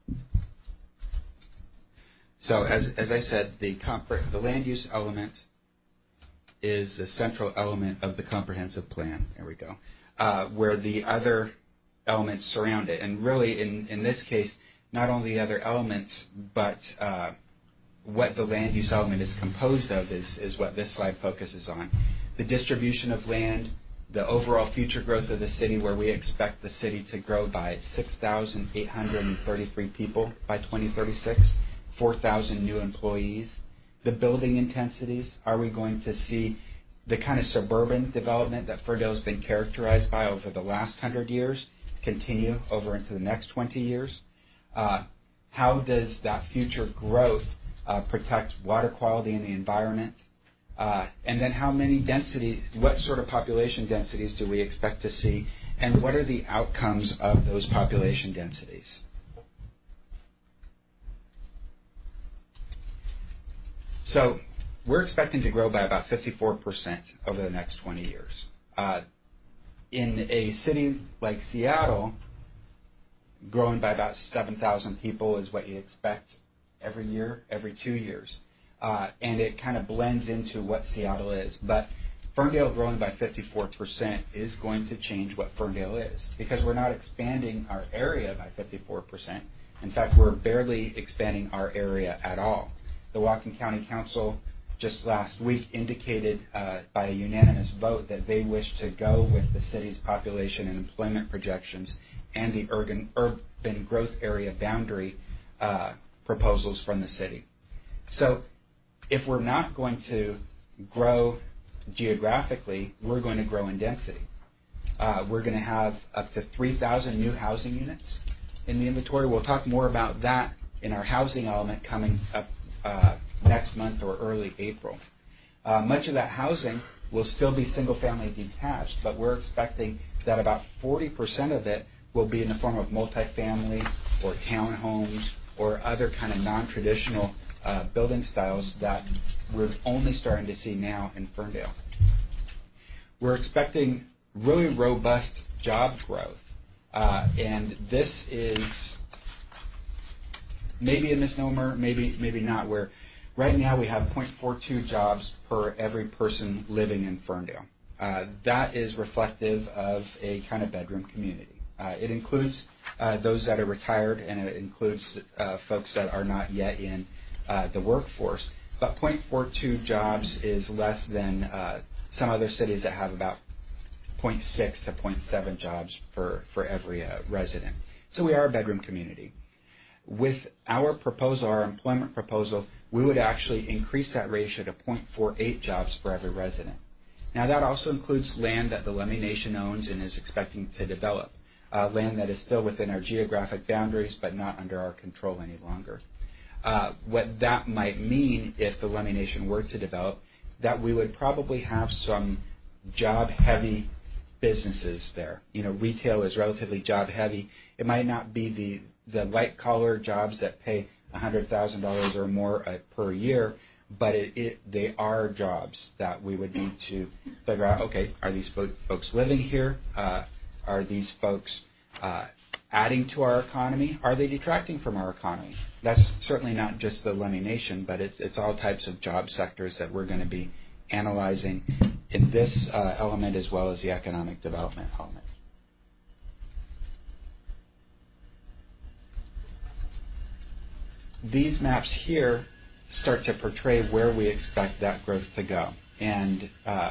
So as as I said, the compre- the land use element is the central element of the comprehensive plan. There we go. Uh, where the other elements surround it. And really, in, in this case, not only the other elements, but uh, what the land use element is composed of is, is what this slide focuses on. The distribution of land, the overall future growth of the city, where we expect the city to grow by six thousand eight hundred thirty-three people by twenty thirty-six, four thousand new employees. The building intensities, are we going to see the kind of suburban development that Ferndale has been characterized by over the last hundred years continue over into the next twenty years? Uh, how does that future growth uh, protect water quality in the environment? Uh, and then how many density, what sort of population densities do we expect to see? And what are the outcomes of those population densities? So we're expecting to grow by about fifty-four percent over the next twenty years. Uh, in a city like Seattle, growing by about seven thousand people is what you expect every year, every two years. Uh, and it kind of blends into what Seattle is. But Ferndale growing by fifty-four percent is going to change what Ferndale is, because we're not expanding our area by fifty-four percent. In fact, we're barely expanding our area at all. The Whatcom County Council just last week indicated uh, by a unanimous vote that they wish to go with the city's population and employment projections and the urban, urban growth area boundary uh, proposals from the city. So if we're not going to grow geographically, we're going to grow in density. Uh, we're going to have up to three thousand new housing units in the inventory. We'll talk more about that in our housing element coming up uh, next month or early April. Uh, much of that housing will still be single-family detached, but we're expecting that about forty percent of it will be in the form of multifamily or townhomes or other kind of non-traditional uh, building styles that we're only starting to see now in Ferndale. We're expecting really robust job growth, uh, and this is maybe a misnomer, maybe maybe not, where right now we have zero point four two jobs per every person living in Ferndale. Uh, that is reflective of a kind of bedroom community. Uh, it includes uh, those that are retired, and it includes uh, folks that are not yet in uh, the workforce. But zero point four two jobs is less than uh, some other cities that have about point six to point seven jobs for, for every uh, resident. So we are a bedroom community. With our proposal, our employment proposal, we would actually increase that ratio to zero point four eight jobs for every resident. Now that also includes land that the Lummi Nation owns and is expecting to develop, uh, land that is still within our geographic boundaries but not under our control any longer. Uh, what that might mean if the Lummi Nation were to develop, that we would probably have some job-heavy businesses there. You know, retail is relatively job-heavy. It might not be the the white-collar jobs that pay one hundred thousand dollars or more uh, per year, but it, it, they are jobs that we would need to figure out, okay, are these fo- folks living here? Uh, are these folks uh, adding to our economy? Are they detracting from our economy? That's certainly not just the Lummi Nation, but it's, it's all types of job sectors that we're going to be analyzing in this uh, element as well as the economic development element. These maps here start to portray where we expect that growth to go. And uh,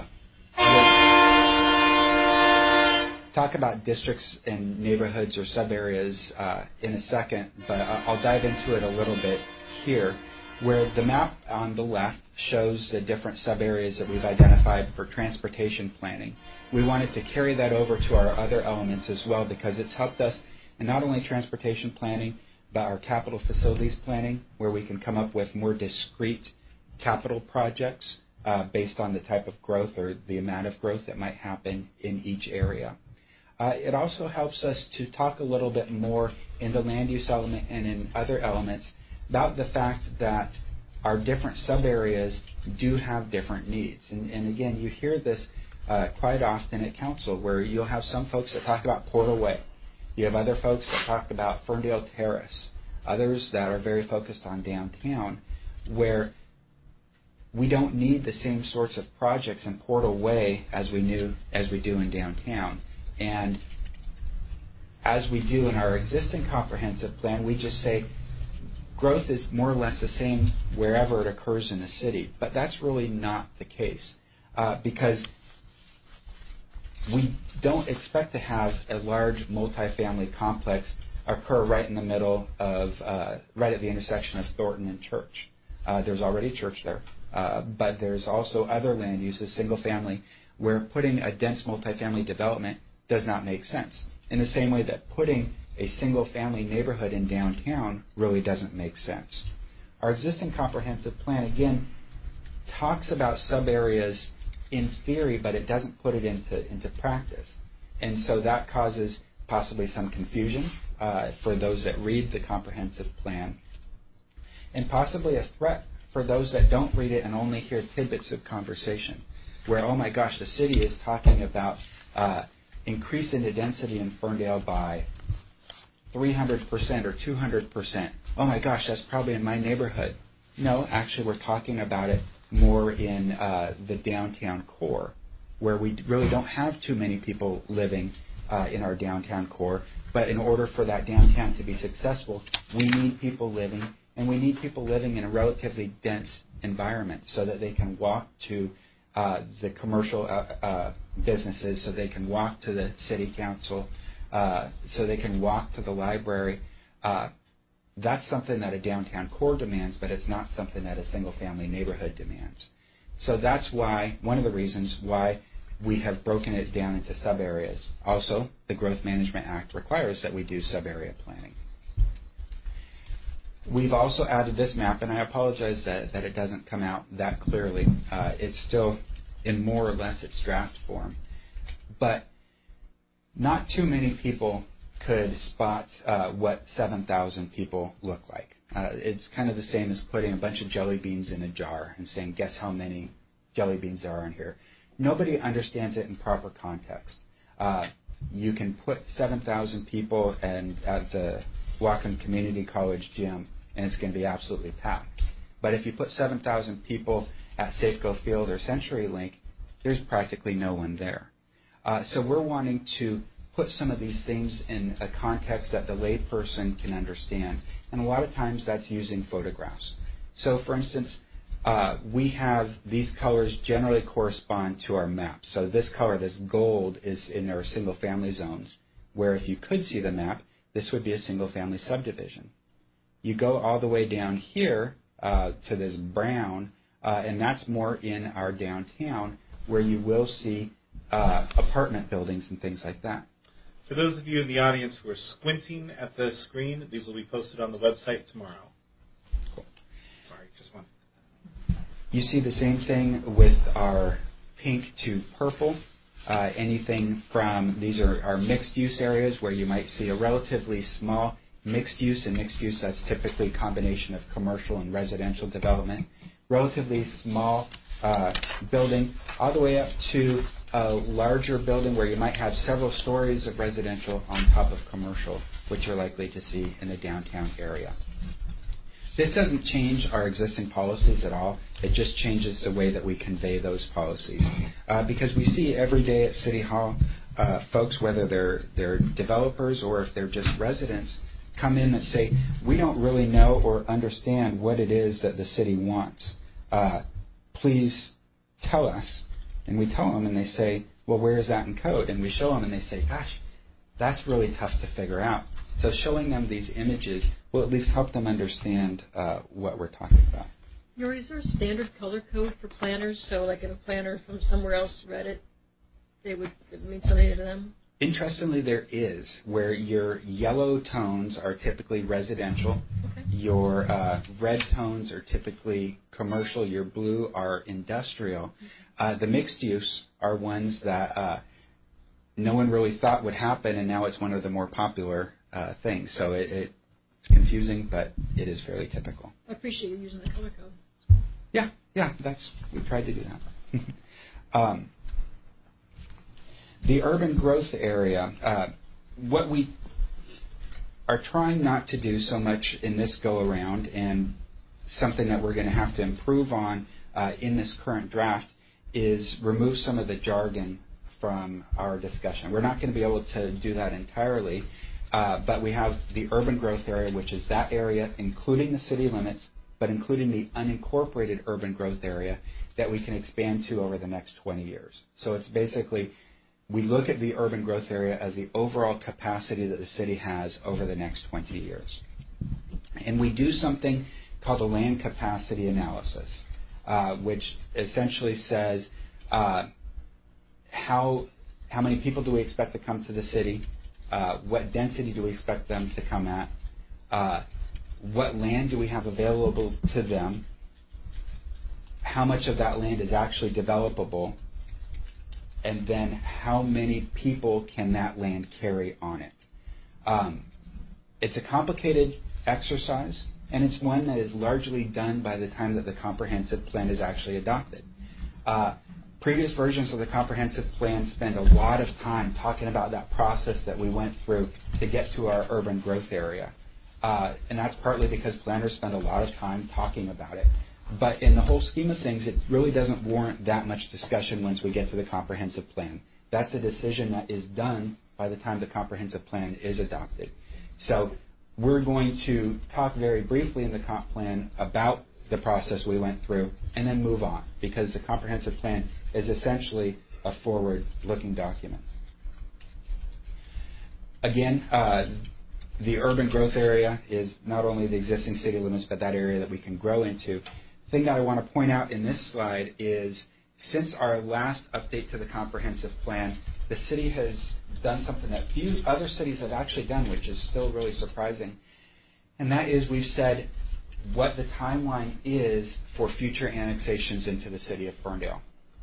we'll talk about districts and neighborhoods or sub-areas uh, in a second, but I'll dive into it a little bit here, where the map on the left shows the different sub-areas that we've identified for transportation planning. We wanted to carry that over to our other elements as well because it's helped us in not only transportation planning, but our capital facilities planning, where we can come up with more discrete capital projects uh, based on the type of growth or the amount of growth that might happen in each area. Uh, it also helps us to talk a little bit more in the land use element and in other elements about the fact that our different sub-areas do have different needs. And, and again, you hear this uh, quite often at council, where you'll have some folks that talk about Portal Way. You have other folks that talk about Ferndale Terrace, others that are very focused on downtown, where we don't need the same sorts of projects in Portal Way as we knew as we do in downtown. And as we do in our existing comprehensive plan, we just say growth is more or less the same wherever it occurs in the city. But that's really not the case uh, because we don't expect to have a large multifamily complex occur right in the middle of, uh, right at the intersection of Thornton and Church. Uh, there's already a church there, uh, but there's also other land uses, single family, where putting a dense multifamily development does not make sense. In the same way that putting a single family neighborhood in downtown really doesn't make sense. Our existing comprehensive plan, again, talks about sub-areas in theory, but it doesn't put it into, into practice. And so that causes possibly some confusion uh, for those that read the comprehensive plan, and possibly a threat for those that don't read it and only hear tidbits of conversation, where, oh my gosh, the city is talking about uh, increasing the density in Ferndale by three hundred percent or two hundred percent. Oh my gosh, that's probably in my neighborhood. No, actually we're talking about it more in uh, the downtown core, where we really don't have too many people living uh, in our downtown core. But in order for that downtown to be successful, we need people living, and we need people living in a relatively dense environment so that they can walk to uh, the commercial uh, uh, businesses, so they can walk to the city council, uh, so they can walk to the library. Uh, That's something that a downtown core demands, but it's not something that a single-family neighborhood demands. So that's why, one of the reasons why we have broken it down into sub-areas. Also, the Growth Management Act requires that we do sub-area planning. We've also added this map, and I apologize that, that it doesn't come out that clearly. Uh, it's still in more or less its draft form. But not too many people could spot uh, what seven thousand people look like. Uh, it's kind of the same as putting a bunch of jelly beans in a jar and saying, guess how many jelly beans there are in here. Nobody understands it in proper context. Uh, you can put seven thousand people and at the Whatcom Community College gym, and it's going to be absolutely packed. But if you put seven thousand people at Safeco Field or CenturyLink, there's practically no one there. Uh, so we're wanting to put some of these things in a context that the layperson can understand. And a lot of times that's using photographs. So for instance, uh, we have these colors generally correspond to our map. So this color, this gold, is in our single-family zones, where if you could see the map, this would be a single-family subdivision. You go all the way down here uh, to this brown, uh, and that's more in our downtown, where you will see uh, apartment buildings and things like that. For those of you in the audience who are squinting at the screen, these will be posted on the website tomorrow. Cool. Sorry, just one. You see the same thing with our pink to purple. Uh, anything from, these are our mixed-use areas where you might see a relatively small mixed use, and mixed use, that's typically a combination of commercial and residential development. Relatively small uh, building, all the way up to a larger building where you might have several stories of residential on top of commercial, which you're likely to see in the downtown area. This doesn't change our existing policies at all. It just changes the way that we convey those policies. Uh, because we see every day at City Hall uh, folks, whether they're, they're developers or if they're just residents, come in and say, we don't really know or understand what it is that the city wants. Uh, please tell us. And we tell them, and they say, well, where is that in code? And we show them, and they say, gosh, that's really tough to figure out. So showing them these images will at least help them understand uh, what we're talking about. Yuri, is there a standard color code for planners? So like if a planner from somewhere else read it, they would, it would mean something to them? Interestingly, there is, where your yellow tones are typically residential, okay. your uh, red tones are typically commercial, your blue are industrial. Uh, the mixed use are ones that uh, no one really thought would happen, and now it's one of the more popular uh, things. So it, it, it's confusing, but it is fairly typical. I appreciate you using the color code. Yeah, yeah, that's we tried to do that. um, The urban growth area, uh, what we are trying not to do so much in this go-around, and something that we're going to have to improve on uh, in this current draft, is remove some of the jargon from our discussion. We're not going to be able to do that entirely, uh, but we have the urban growth area, which is that area, including the city limits, but including the unincorporated urban growth area that we can expand to over the next twenty years. So it's basically, we look at the urban growth area as the overall capacity that the city has over the next twenty years. And we do something called a land capacity analysis, uh, which essentially says uh, how, how many people do we expect to come to the city, uh, what density do we expect them to come at, uh, what land do we have available to them, how much of that land is actually developable, and then how many people can that land carry on it. Um, it's a complicated exercise, and it's one that is largely done by the time that the comprehensive plan is actually adopted. Uh, previous versions of the comprehensive plan spend a lot of time talking about that process that we went through to get to our urban growth area. Uh, and that's partly because planners spend a lot of time talking about it. But in the whole scheme of things, it really doesn't warrant that much discussion once we get to the comprehensive plan. That's a decision that is done by the time the comprehensive plan is adopted. So we're going to talk very briefly in the comp plan about the process we went through and then move on, because the comprehensive plan is essentially a forward-looking document. Again, uh, the urban growth area is not only the existing city limits, but that area that we can grow into. The thing that I want to point out in this slide is, since our last update to the comprehensive plan, the city has done something that few other cities have actually done, which is still really surprising. And that is, we've said what the timeline is for future annexations into the city of Ferndale.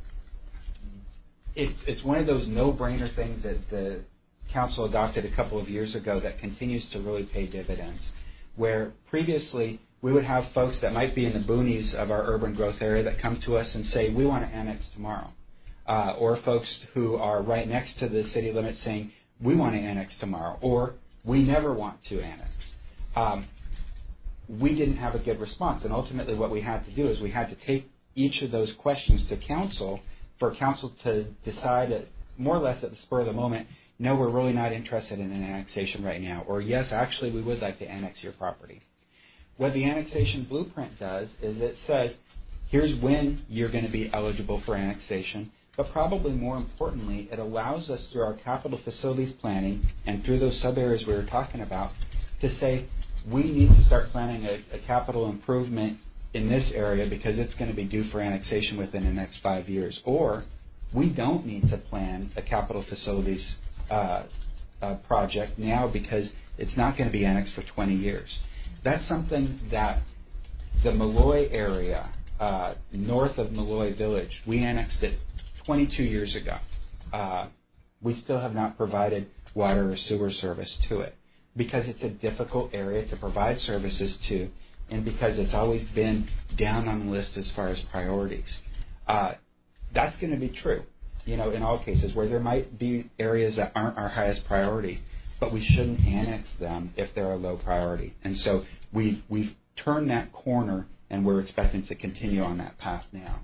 It's, it's one of those no-brainer things that the council adopted a couple of years ago that continues to really pay dividends, where previously we would have folks that might be in the boonies of our urban growth area that come to us and say, we want to annex tomorrow. Uh, or folks who are right next to the city limits saying, we want to annex tomorrow, or we never want to annex. Um, we didn't have a good response, and ultimately what we had to do is we had to take each of those questions to council for council to decide, at, more or less at the spur of the moment, no, we're really not interested in an annexation right now, or yes, actually we would like to annex your property. What the annexation blueprint does is it says, here's when you're going to be eligible for annexation. But probably more importantly, it allows us through our capital facilities planning and through those sub-areas we were talking about to say we need to start planning a, a capital improvement in this area because it's going to be due for annexation within the next five years. Or we don't need to plan a capital facilities uh, uh, project now because it's not going to be annexed for twenty years. That's something that the Malloy area, uh, north of Malloy Village, we annexed it twenty-two years ago. Uh, we still have not provided water or sewer service to it because it's a difficult area to provide services to and because it's always been down on the list as far as priorities. Uh, that's going to be true, you know, in all cases where there might be areas that aren't our highest priority, but we shouldn't annex them if they're a low priority. And so we've, we've turned that corner and we're expecting to continue on that path now.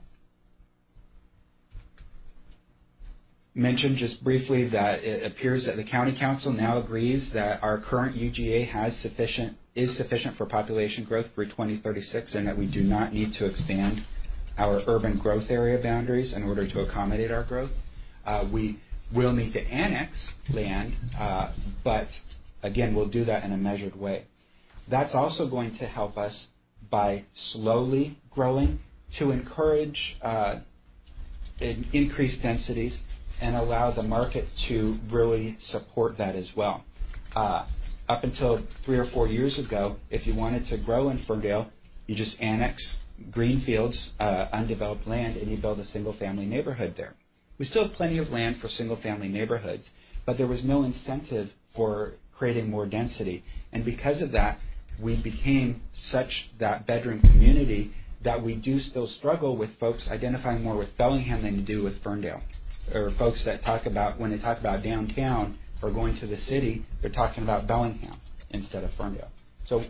Mentioned just briefly that it appears that the County Council now agrees that our current U G A has sufficient is sufficient for population growth through twenty thirty-six and that we do not need to expand our urban growth area boundaries in order to accommodate our growth. Uh, we will need to annex land, uh, but again, we'll do that in a measured way. That's also going to help us by slowly growing to encourage uh, increased densities and allow the market to really support that as well. Uh, up until three or four years ago, if you wanted to grow in Ferndale, you just annex green fields, uh, undeveloped land, and you build a single-family neighborhood there. We still have plenty of land for single-family neighborhoods, but there was no incentive for creating more density. And because of that, we became such that bedroom community that we do still struggle with folks identifying more with Bellingham than you do with Ferndale. Or folks that talk about, when they talk about downtown or going to the city, they're talking about Bellingham instead of Ferndale. So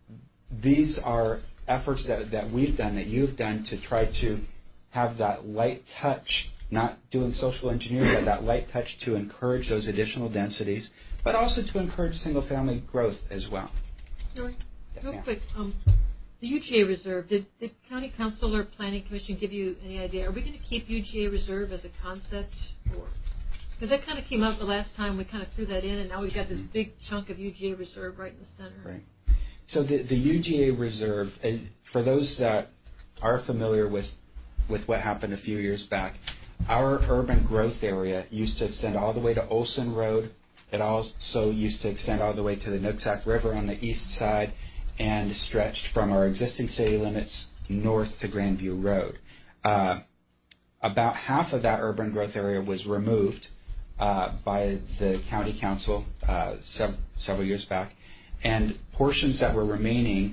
these are efforts that, that we've done, that you've done to try to have that light touch, not doing social engineering, but that light touch to encourage those additional densities, but also to encourage single-family growth as well. Joy, Yes, real ma'am. quick, um, the U G A Reserve, did the County Council or Planning Commission give you any idea? Are we going to keep U G A Reserve as a concept? Or because that kind of came up the last time we kind of threw that in, and now we've got this big chunk of U G A Reserve right in the center. Right. So the, the U G A Reserve, uh, for those that are familiar with, with what happened a few years back, our urban growth area used to extend all the way to Olson Road. It also used to extend all the way to the Nooksack River on the east side and stretched from our existing city limits north to Grandview Road. Uh, about half of that urban growth area was removed uh, by the County Council uh, sev- several years back, and portions that were remaining,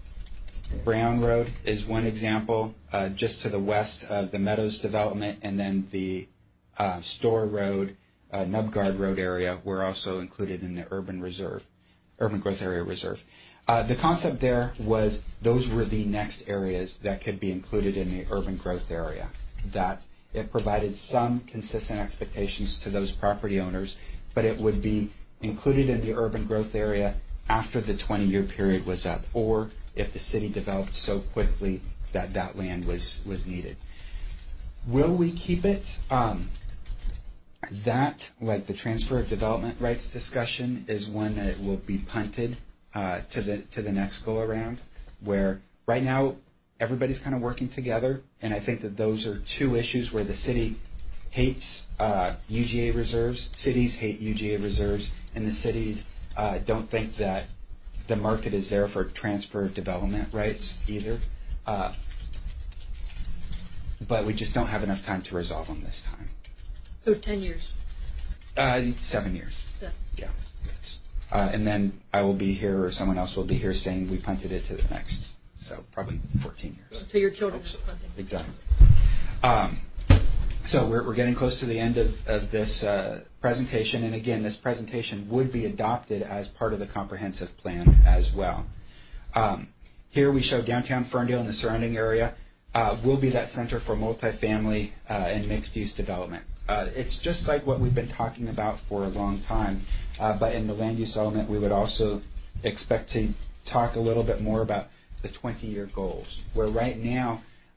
Brown Road is one example, uh, just to the west of the Meadows development, and then the uh, Store Road, uh, Nubgard Road area were also included in the urban reserve, urban growth area reserve. Uh, the concept there was those were the next areas that could be included in the urban growth area, that it provided some consistent expectations to those property owners, but it would be included in the urban growth area after the twenty-year period was up, or if the city developed so quickly that that land was, was needed. Will we keep it? Um, that, like the transfer of development rights discussion, is one that will be punted uh, to the to the next go around, where right now everybody's kind of working together, and I think that those are two issues where the city hates uh, U G A reserves, cities hate U G A reserves, and the cities uh, don't think that the market is there for transfer of development rights either. Uh, but we just don't have enough time to resolve them this time. So ten years. Uh, seven years. Seven. Yeah. Yes. Uh, and then I will be here, or someone else will be here saying we punted it to the next. So probably fourteen years. Until your children are punting. Exactly. Um, so we're, we're getting close to the end of, of this uh, presentation. And again, this presentation would be adopted as part of the comprehensive plan as well. Um, here we show downtown Ferndale and the surrounding area uh, will be that center for multifamily uh, and mixed-use development. Uh, it's just like what we've been talking about for a long time, uh, but in the land use element, we would also expect to talk a little bit more about the twenty-year goals, where right now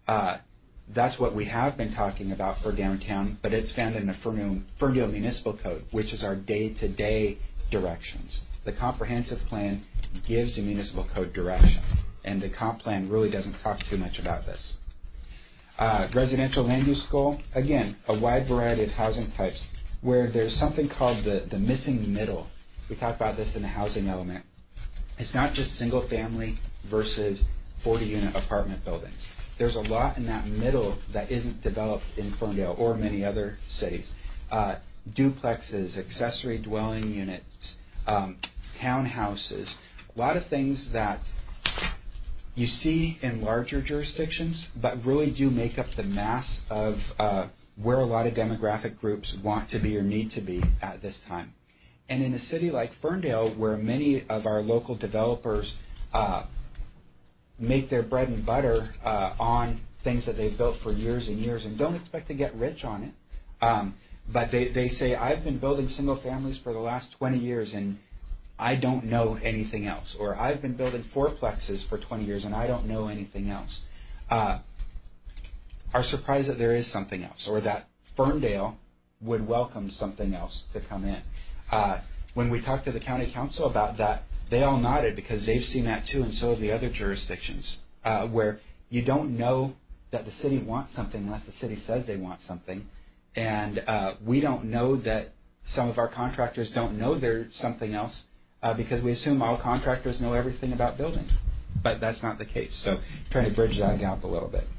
Uh, that's what we have been talking about for downtown, but it's found in the Ferndale, Ferndale Municipal Code, which is our day-to-day directions. The comprehensive plan gives the municipal code direction, and the comp plan really doesn't talk too much about this. Uh, residential land use goal, again, a wide variety of housing types, where there's something called the, the missing middle. We talk about this in the housing element. It's not just single family versus forty unit apartment buildings. There's a lot in that middle that isn't developed in Ferndale or many other cities. Uh, duplexes, accessory dwelling units, um, townhouses, a lot of things that you see in larger jurisdictions, but really do make up the mass of uh, where a lot of demographic groups want to be or need to be at this time. And in a city like Ferndale, where many of our local developers uh, make their bread and butter uh, on things that they've built for years and years and don't expect to get rich on it, um, but they, they say, I've been building single families for the last twenty years and I don't know anything else. Or I've been building fourplexes for twenty years and I don't know anything else. Uh, are surprised that there is something else, or that Ferndale would welcome something else to come in. Uh, when we talked to the county council about that, they all nodded because they've seen that too, and so have the other jurisdictions, uh, where you don't know that the city wants something unless the city says they want something. And uh, we don't know that some of our contractors don't know there's something else uh, because we assume all contractors know everything about building. But that's not the case. So trying to bridge that gap a little bit.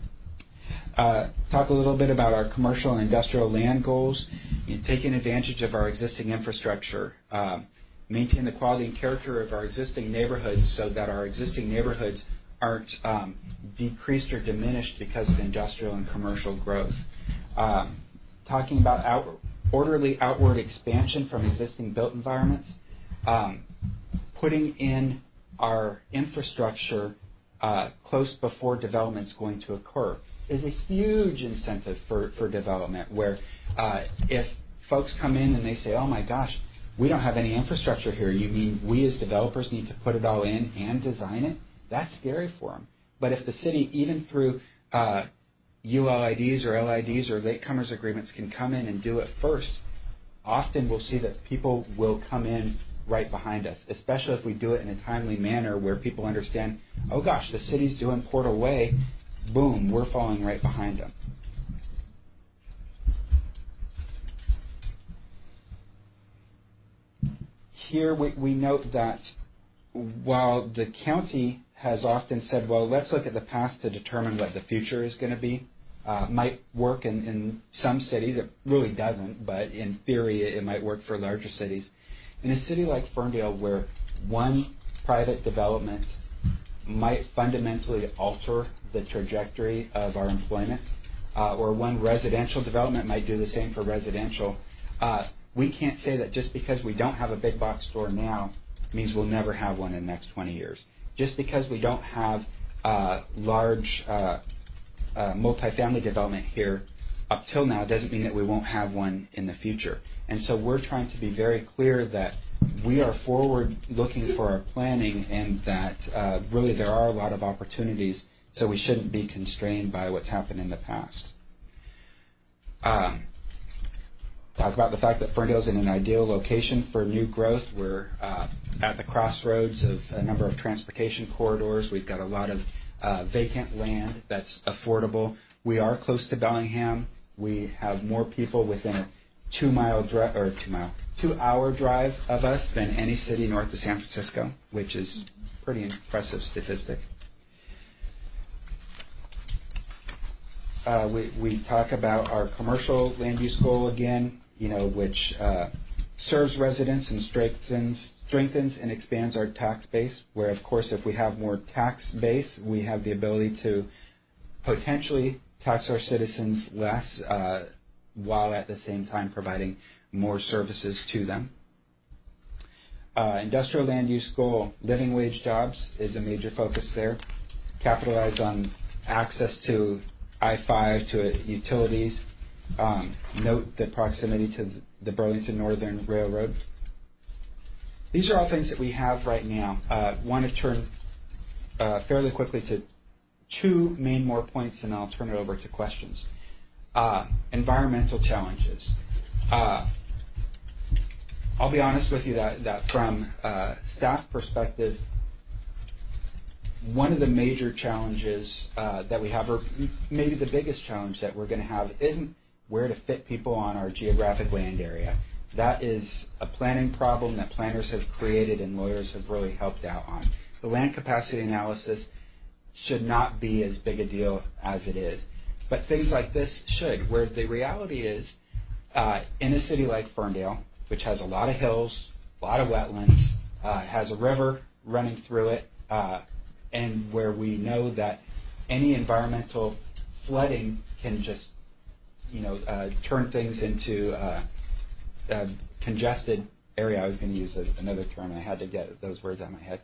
Uh, talk a little bit about our commercial and industrial land goals, you know, taking advantage of our existing infrastructure, uh, maintain the quality and character of our existing neighborhoods so that our existing neighborhoods aren't um, decreased or diminished because of industrial and commercial growth. Um, talking about out, orderly outward expansion from existing built environments, um, putting in our infrastructure uh, close before development's going to occur is a huge incentive for, for development, where uh, if folks come in and they say, oh my gosh, we don't have any infrastructure here, you mean we as developers need to put it all in and design it? That's scary for them. But if the city, even through uh, U L I Ds or L I Ds or latecomers agreements, can come in and do it first, often we'll see that people will come in right behind us, especially if we do it in a timely manner where people understand, oh gosh, the city's doing Portal Way, boom, we're falling right behind them. Here we, we note that while the county has often said, well, let's look at the past to determine what the future is going to be, uh, might work in, in some cities. It really doesn't, but in theory it might work for larger cities. In a city like Ferndale, where one private development might fundamentally alter the trajectory of our employment, uh, or one residential development might do the same for residential, uh, we can't say that just because we don't have a big box store now means we'll never have one in the next twenty years. Just because we don't have uh, large uh, uh, multifamily development here up till now doesn't mean that we won't have one in the future. And so we're trying to be very clear that we are forward looking for our planning, and that uh, really there are a lot of opportunities, so we shouldn't be constrained by what's happened in the past. Um, talk about the fact that Ferndale is in an ideal location for new growth. We're uh, at the crossroads of a number of transportation corridors. We've got a lot of uh, vacant land that's affordable. We are close to Bellingham. We have more people within a two-mile drive or two-mile, two-hour drive of us than any city north of San Francisco, which is a pretty impressive statistic. Uh, we, we talk about our commercial land use goal again, you know, which uh, serves residents and strengthens, strengthens and expands our tax base, where, of course, if we have more tax base, we have the ability to potentially tax our citizens less, uh, while at the same time providing more services to them. Uh, industrial land use goal, living wage jobs is a major focus there. Capitalize on access to I five, to utilities. Um, note the proximity to the Burlington Northern Railroad. These are all things that we have right now. Uh, want to turn uh, fairly quickly to two main more points, and I'll turn it over to questions. Uh, environmental challenges. Uh, I'll be honest with you that, that from uh, staff perspective, one of the major challenges uh, that we have, or maybe the biggest challenge that we're going to have, isn't where to fit people on our geographic land area. That is a planning problem that planners have created and lawyers have really helped out on. The land capacity analysis should not be as big a deal as it is. But things like this should, where the reality is, uh, in a city like Ferndale, which has a lot of hills, a lot of wetlands, uh, has a river running through it, uh, and where we know that any environmental flooding can just, you know, uh, turn things into uh, a congested area. I was going to use a, another term. I had to get those words out of my head.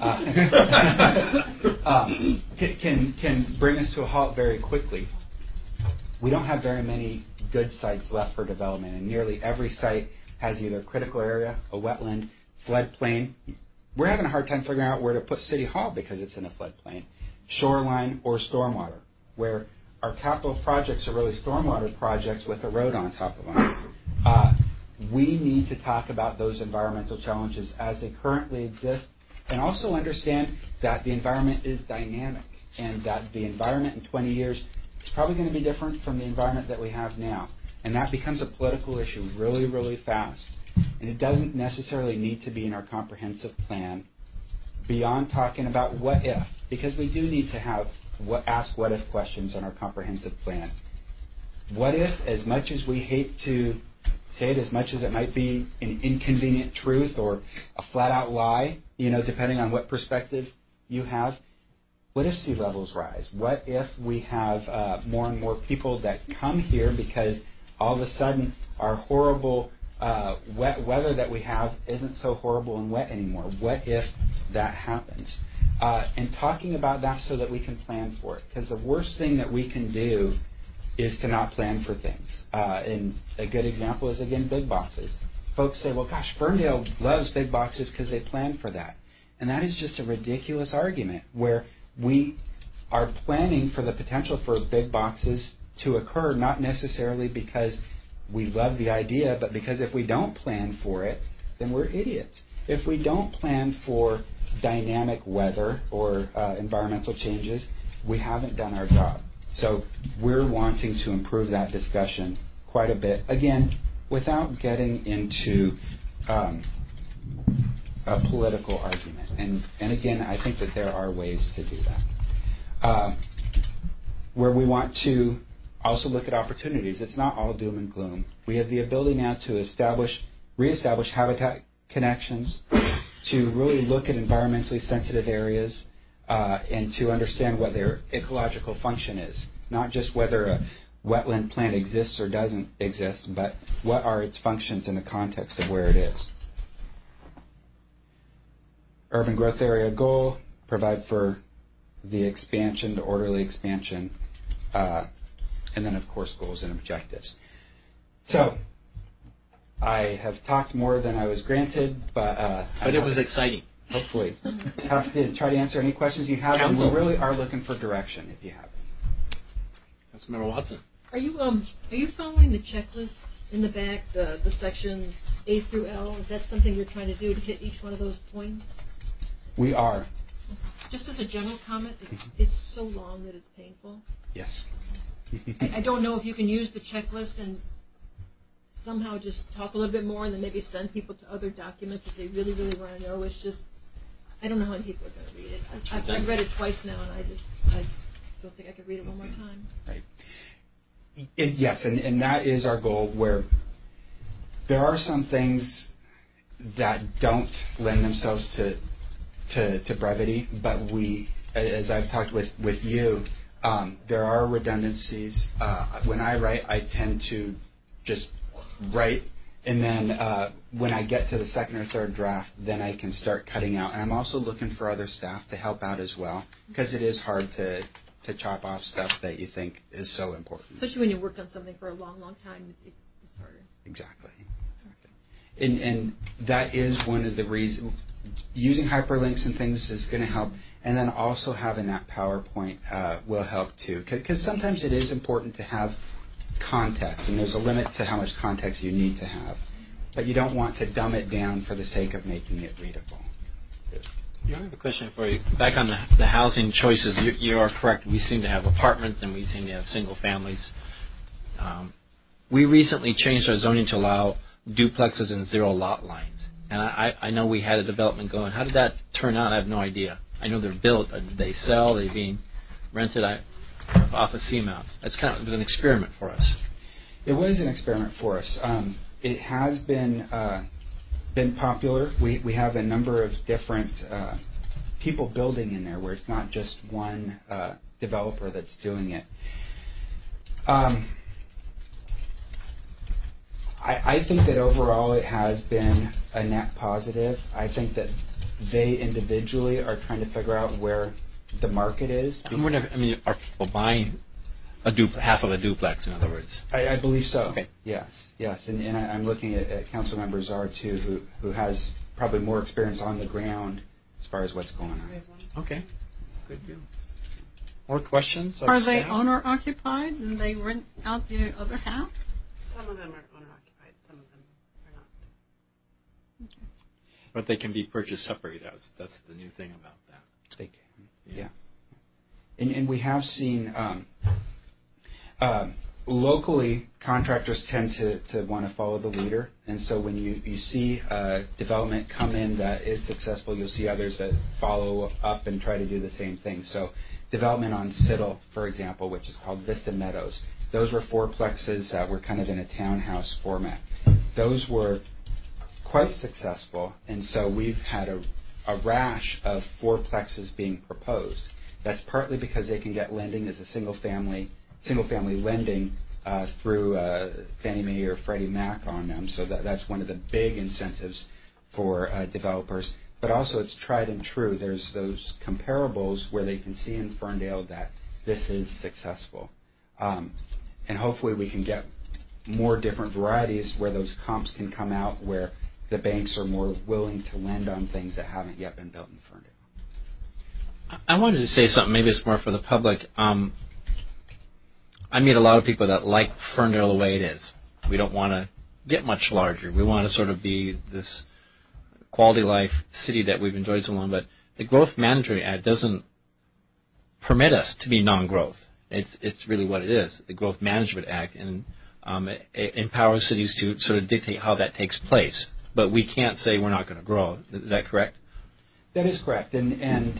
Uh, um, can can bring us to a halt very quickly. We don't have very many good sites left for development, and nearly every site has either a critical area, a wetland, floodplain. We're having a hard time figuring out where to put City Hall because it's in a floodplain, shoreline, or stormwater, where our capital projects are really stormwater projects with a road on top of them. Uh, we need to talk about those environmental challenges as they currently exist, and also understand that the environment is dynamic, and that the environment in twenty years is probably going to be different from the environment that we have now. And that becomes a political issue really, really fast. And it doesn't necessarily need to be in our comprehensive plan beyond talking about what if, because we do need to have what, ask what if questions on our comprehensive plan. What if, as much as we hate to say it, as much as it might be an inconvenient truth or a flat-out lie, you know, depending on what perspective you have, what if sea levels rise? What if we have uh, more and more people that come here because all of a sudden our horrible uh, wet weather that we have isn't so horrible and wet anymore? What if that happens? Uh, and talking about that so that we can plan for it. Because the worst thing that we can do is to not plan for things. Uh, and a good example is, again, big boxes. Folks say, well, gosh, Ferndale loves big boxes because they plan for that. And that is just a ridiculous argument where we are planning for the potential for big boxes to occur, not necessarily because we love the idea, but because if we don't plan for it, then we're idiots. If we don't plan for dynamic weather or uh, environmental changes, we haven't done our job. So we're wanting to improve that discussion quite a bit, again, without getting into um, a political argument. And, and again, I think that there are ways to do that. Uh, where we want to also look at opportunities. It's not all doom and gloom. We have the ability now to establish, reestablish habitat connections, to really look at environmentally sensitive areas, uh, and to understand what their ecological function is. Not just whether a wetland plant exists or doesn't exist, but what are its functions in the context of where it is. Urban growth area goal, provide for the expansion, the orderly expansion, uh, and then, of course, goals and objectives. So, I have talked more than I was granted, but... Uh, but it was exciting. Hopefully. Have to try to answer any questions you have, Council. And we really are looking for direction, if you have any. Councilmember Watson. Are you um are you following the checklist in the back, the, the sections A through L? Is that something you're trying to do to hit each one of those points? We are. Just as a general comment, it's, it's so long that it's painful. Yes. I, I don't know if you can use the checklist and somehow just talk a little bit more and then maybe send people to other documents if they really, really want to know. It's just, I don't know how many people are going to read it. I, I've, I've read it twice now, and I just, I just don't think I could read it one more time. Right. It, yes, and, and that is our goal, where there are some things that don't lend themselves to to, to brevity, but we, as I've talked with, with you, um, there are redundancies. Uh, when I write, I tend to just write, and then uh, when I get to the second or third draft, then I can start cutting out. And I'm also looking for other staff to help out as well, because it is hard to, to chop off stuff that you think is so important. Especially when you worked on something for a long, long time, it, it's harder. Exactly. exactly. and, and that is one of the reasons. Using hyperlinks and things is going to help, and then also having that PowerPoint uh, will help too, because sometimes it is important to have context, and there's a limit to how much context you need to have, but you don't want to dumb it down for the sake of making it readable. Yeah, I have a question for you. Back on the, the housing choices, you, you are correct. We seem to have apartments and we seem to have single families. Um, we recently changed our zoning to allow duplexes and zero lot lines. And I, I know we had a development going. How did that turn out? I have no idea. I know they're built. Did they sell? Are they being rented I, off of C M A P? That's kind of, it was an experiment for us. It was an experiment for us. Um, it has been uh, been popular. We we have a number of different uh, people building in there, where it's not just one uh, developer that's doing it. Um, I, I think that overall it has been a net positive. I think that they individually are trying to figure out where the market is. I wonder if, I mean, are people buying a du- half of a duplex, in other words? I, I believe so. Okay. Yes, yes. And, and I, I'm looking at, at Councilmember Czar, too, who, who has probably more experience on the ground as far as what's going on. Okay. Good deal. More questions? Are they owner-occupied and they rent out the other half? Some of them are owner-occupied, some of them are not. Okay. But they can be purchased separate. That's, that's the new thing about that. They can, yeah. yeah. And, and we have seen um, uh, locally, contractors tend to, to want to follow the leader. And so when you, you see uh, development come in that is successful, you'll see others that follow up and try to do the same thing. So development on Siddle, for example, which is called Vista Meadows, those were fourplexes that were kind of in a townhouse format. Those were quite successful, and so we've had a, a rash of fourplexes being proposed. That's partly because they can get lending as a single family, single family lending uh, through uh, Fannie Mae or Freddie Mac on them. So that, that's one of the big incentives for uh, developers. But also it's tried and true. There's those comparables where they can see in Ferndale that this is successful. Um, and hopefully we can get more different varieties where those comps can come out where the banks are more willing to lend on things that haven't yet been built in Ferndale. I wanted to say something, maybe it's more for the public. Um, I meet a lot of people that like Ferndale the way it is. We don't want to get much larger. We want to sort of be this quality life city that we've enjoyed so long, but the Growth Management Act doesn't permit us to be non-growth. It's it's really what it is, the Growth Management Act, and um, it, it empowers cities to sort of dictate how that takes place. But we can't say we're not going to grow. Is that correct? That is correct. And, and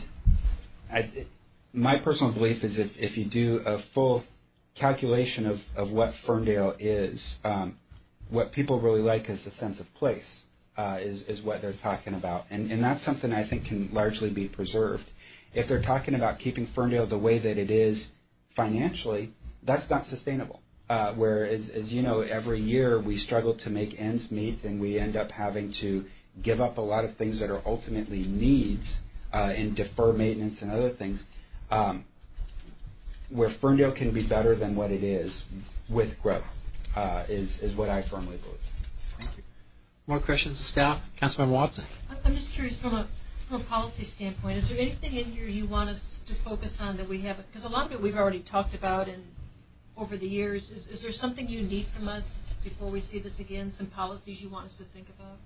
I, my personal belief is if, if you do a full calculation of, of what Ferndale is, um, what people really like is a sense of place, uh, is, is what they're talking about. And, and that's something I think can largely be preserved. If they're talking about keeping Ferndale the way that it is financially, that's not sustainable. Uh, where, as, as you know, every year we struggle to make ends meet, and we end up having to give up a lot of things that are ultimately needs uh, and defer maintenance and other things. Um, where Ferndale can be better than what it is with growth uh, is, is what I firmly believe. Thank you. More questions to staff? Councilmember Watson. I'm just curious from a, from a policy standpoint, is there anything in here you want us to focus on that we haven't? Because a lot of it we've already talked about and over the years. Is, is there something you need from us before we see this again, some policies you want us to think about?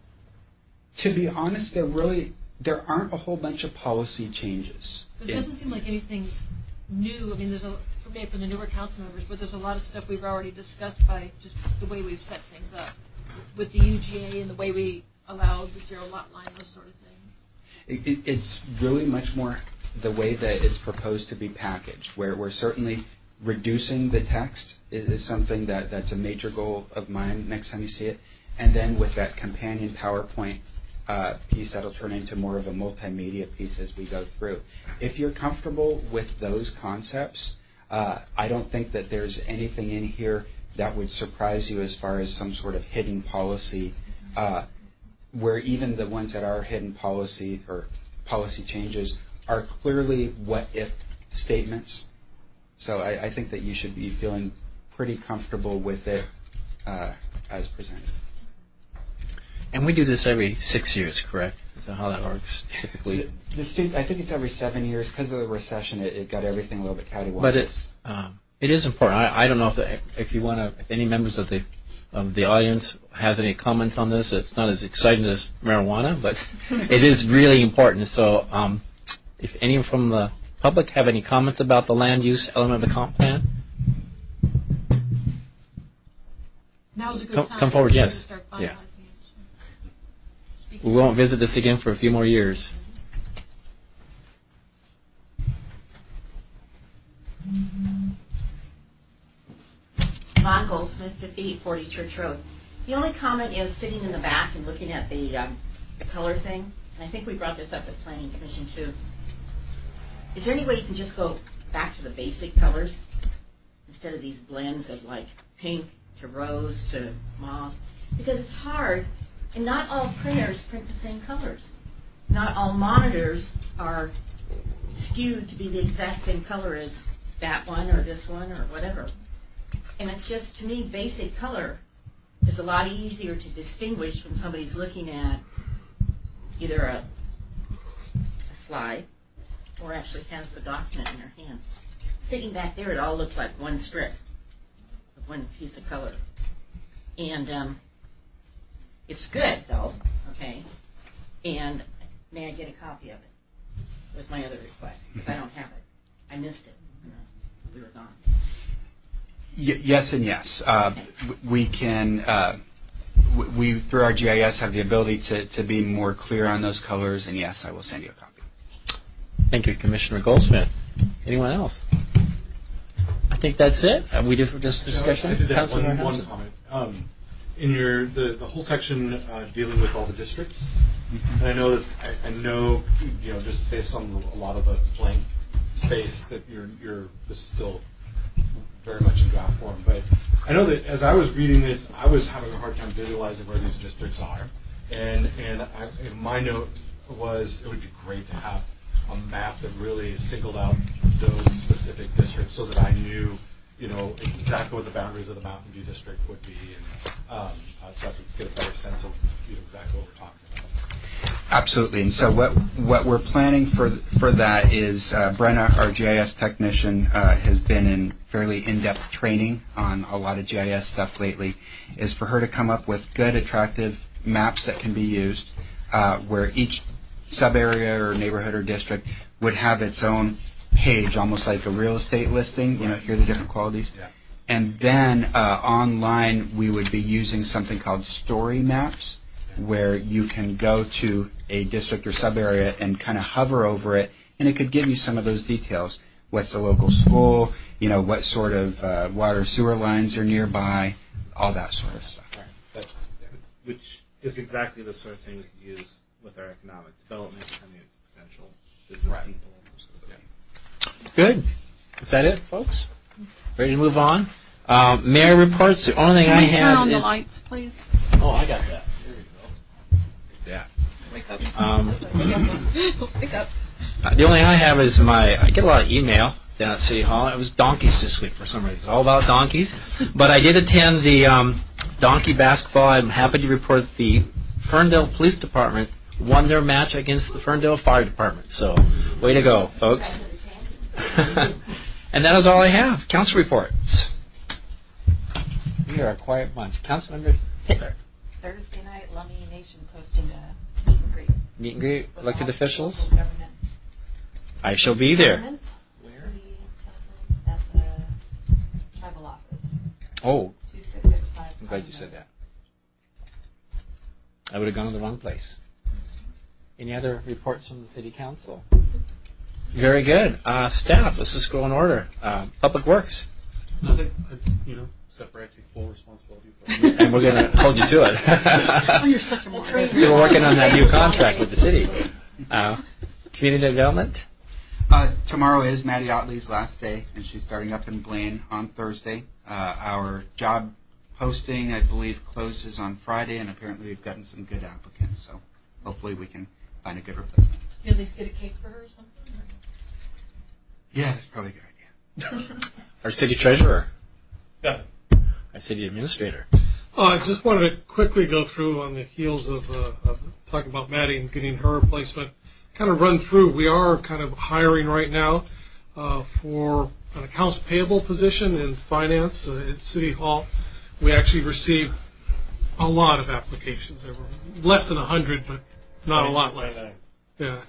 To be honest, there really there aren't a whole bunch of policy changes. It doesn't seem like anything new. I mean, there's a, for me, for the newer council members, but there's a lot of stuff we've already discussed by just the way we've set things up with the U G A and the way we allow the zero lot line, those sort of things. It, it, it's really much more the way that it's proposed to be packaged, where we're certainly reducing the text is, is something that, that's a major goal of mine next time you see it. And then with that companion PowerPoint uh, piece, that'll turn into more of a multimedia piece as we go through. If you're comfortable with those concepts, uh, I don't think that there's anything in here that would surprise you as far as some sort of hidden policy, uh, where even the ones that are hidden policy or policy changes are clearly what-if statements. So I, I think that you should be feeling pretty comfortable with it uh, as presented. And we do this every six years, correct? Is that how that works typically? The, the state, I think it's every seven years because of the recession. It, it got everything a little bit cattywampus. But it's um, it is important. I, I don't know if the, if you want to, if any members of the of the audience has any comments on this. It's not as exciting as marijuana, but it is really important. So, um, if any from the public have any comments about the land use element of the comp plan, Now's a good come, time come forward. Yes. To start Yeah. Speaking We won't visit this again for a few more years. Von Goldsmith, fifty-eight forty Church Road. The only comment is sitting in the back and looking at the, um, the color thing, and I think we brought this up at Planning Commission too. Is there any way you can just go back to the basic colors instead of these blends of like pink to rose to mauve? Because it's hard, and not all printers print the same colors. Not all monitors are skewed to be the exact same color as that one or this one or whatever. And it's just, to me, basic color is a lot easier to distinguish when somebody's looking at either a, a slide or actually has the document in their hand. Sitting back there, it all looks like one strip of one piece of color. And um, it's good, though, okay? And may I get a copy of it? Was my other request, because I don't have it. I missed it. You know, we were gone. Y- yes and yes. Uh, we can, uh, we, through our G I S, have the ability to, to be more clear on those colors, and yes, I will send you a copy. Thank you, Commissioner Goldsmith. Anyone else? I think that's it. Uh, we did for this discussion. I did have Councilor one, one Hanson? comment. Um, in your the, the whole section uh, dealing with all the districts, mm-hmm. and I know that I, I know you know just based on a lot of the blank space that you're you're this is still very much in draft form. But I know that as I was reading this, I was having a hard time visualizing where these districts are, and and, I, and my note was it would be great to have a map that really singled out those specific districts so that I knew, you know, exactly what the boundaries of the Mountain View district would be, and um, uh, so I could get a better sense of you know, exactly what we're talking about. Absolutely. And so what what we're planning for for that is uh, Brenna, our G I S technician, uh, has been in fairly in-depth training on a lot of G I S stuff lately, is for her to come up with good, attractive maps that can be used uh, where each sub-area or neighborhood or district would have its own page, almost like a real estate listing, you know, here are the different qualities. Yeah. And then uh, online we would be using something called story maps, where you can go to a district or sub-area and kind of hover over it, and it could give you some of those details. What's the local school, you know, what sort of uh, water sewer lines are nearby, all that sort of stuff. Right. That's, which is exactly the sort of thing we could use with our economic development and the potential business right. people. Yeah. Good. Is that it, folks? Ready to move on? Uh, mayor reports. The only thing Can I we turn have on is the lights, please? Oh, I got that. There you go. Yeah. Wake up. Um, Wake up. uh, the only thing I have is my. I get a lot of email down at City Hall. It was donkeys this week for some reason. It's all about donkeys. But I did attend the um, donkey basketball. I'm happy to report the Ferndale Police Department won their match against the Ferndale Fire Department. So, way to go, folks. And that is all I have. Council reports. We are a quiet bunch. Councilmember Hitler. Thursday night, Lummi Nation's hosting a meet and greet. Meet and greet with elected officials. Government. I shall be there. Where? At the tribal office. Oh. two six six five. I'm glad you said that. I would have gone to the wrong place. Any other reports from the City Council? Very good. Uh, staff, let's just go in order. Uh, Public Works. Nothing, you know, except for I take full responsibility for it. And we're going to hold you to it. Oh, you're such a martyr. We're working on that new contract with the city. Uh, community development. Uh, tomorrow is Maddie Otley's last day, and she's starting up in Blaine on Thursday. Uh, our job posting, I believe, closes on Friday, and apparently we've gotten some good applicants, so hopefully we can find a good replacement. You at least get a cake for her or something? Yeah, that's probably a good idea. Our city treasurer. Yeah. Our city administrator. Uh, I just wanted to quickly go through on the heels of, uh, of talking about Maddie and getting her replacement, kind of run through. We are kind of hiring right now uh, for an accounts payable position in finance uh, at City Hall. We actually received a lot of applications. There were less than one hundred, but not a lot less. Yeah.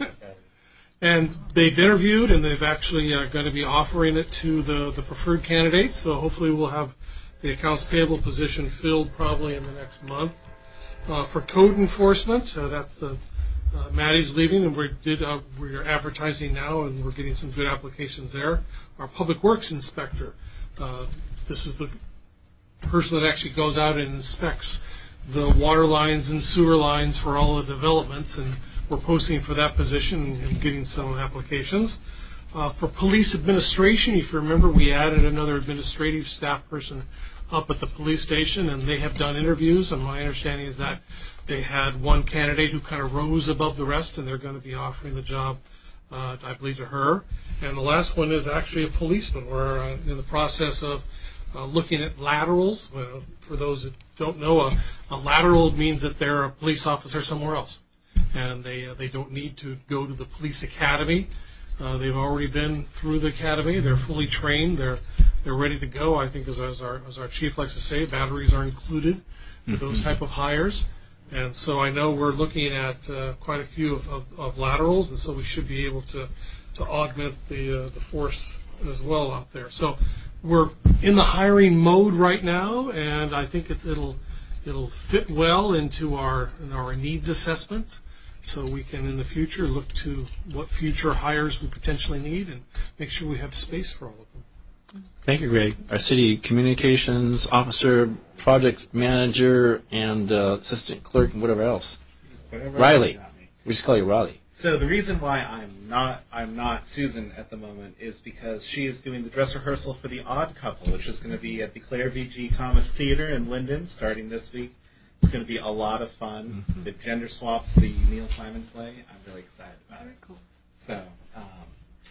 And they've interviewed, and they've actually uh, going to be offering it to the, the preferred candidates. So hopefully we'll have the accounts payable position filled probably in the next month. Uh, for code enforcement, uh, that's the uh, Maddie's leaving, and we did uh, we're advertising now, and we're getting some good applications there. Our public works inspector, uh, this is the person that actually goes out and inspects the water lines and sewer lines for all the developments, and we're posting for that position and getting some applications. Uh, for police administration, if you remember, we added another administrative staff person up at the police station, and they have done interviews, and my understanding is that they had one candidate who kind of rose above the rest, and they're going to be offering the job, uh, I believe, to her. And the last one is actually a policeman. We're uh, in the process of uh, looking at laterals. Well, for those that don't know, a, a lateral means that they're a police officer somewhere else, and they uh, they don't need to go to the police academy. Uh, they've already been through the academy. They're fully trained. They're they're ready to go. I think, as, as our as our chief likes to say, batteries are included for mm-hmm. those type of hires. And so I know we're looking at uh, quite a few of, of, of laterals, and so we should be able to to augment the uh, the force as well out there. So we're in the hiring mode right now, and I think it's, it'll it'll fit well into our in our needs assessment. So we can, in the future, look to what future hires we potentially need and make sure we have space for all of them. Thank you, Greg. Our city communications officer, project manager, and uh, assistant clerk, and whatever else. Whatever Riley. else We just call you Riley. So the reason why I'm not I'm not Susan at the moment is because she is doing the dress rehearsal for The Odd Couple, which is going to be at the Claire V G Thomas Theater in Linden starting this week. It's going to be a lot of fun. Mm-hmm. The gender swaps, the Neil Simon play. I'm really excited about Very it. cool. So, um,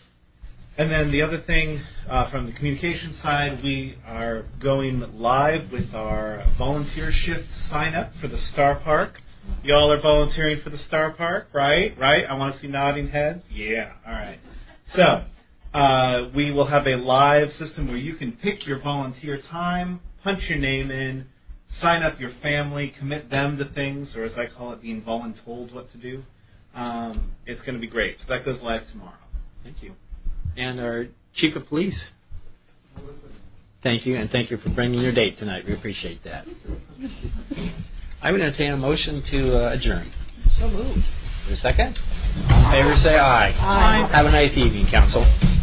and then the other thing uh, from the communication side, we are going live with our volunteer shift sign up for the Star Park. Y'all are volunteering for the Star Park, right? Right? I want to see nodding heads. Yeah. All right. So uh, we will have a live system where you can pick your volunteer time, punch your name in, sign up your family, commit them to things, or as I call it, being voluntold what to do. Um, it's going to be great. So that goes live tomorrow. Thank you. And our chief of police. Thank you, and thank you for bringing your date tonight. We appreciate that. I would entertain a motion to uh, adjourn. So moved. For a second? All in favor, say aye. Aye. Have a nice evening, council.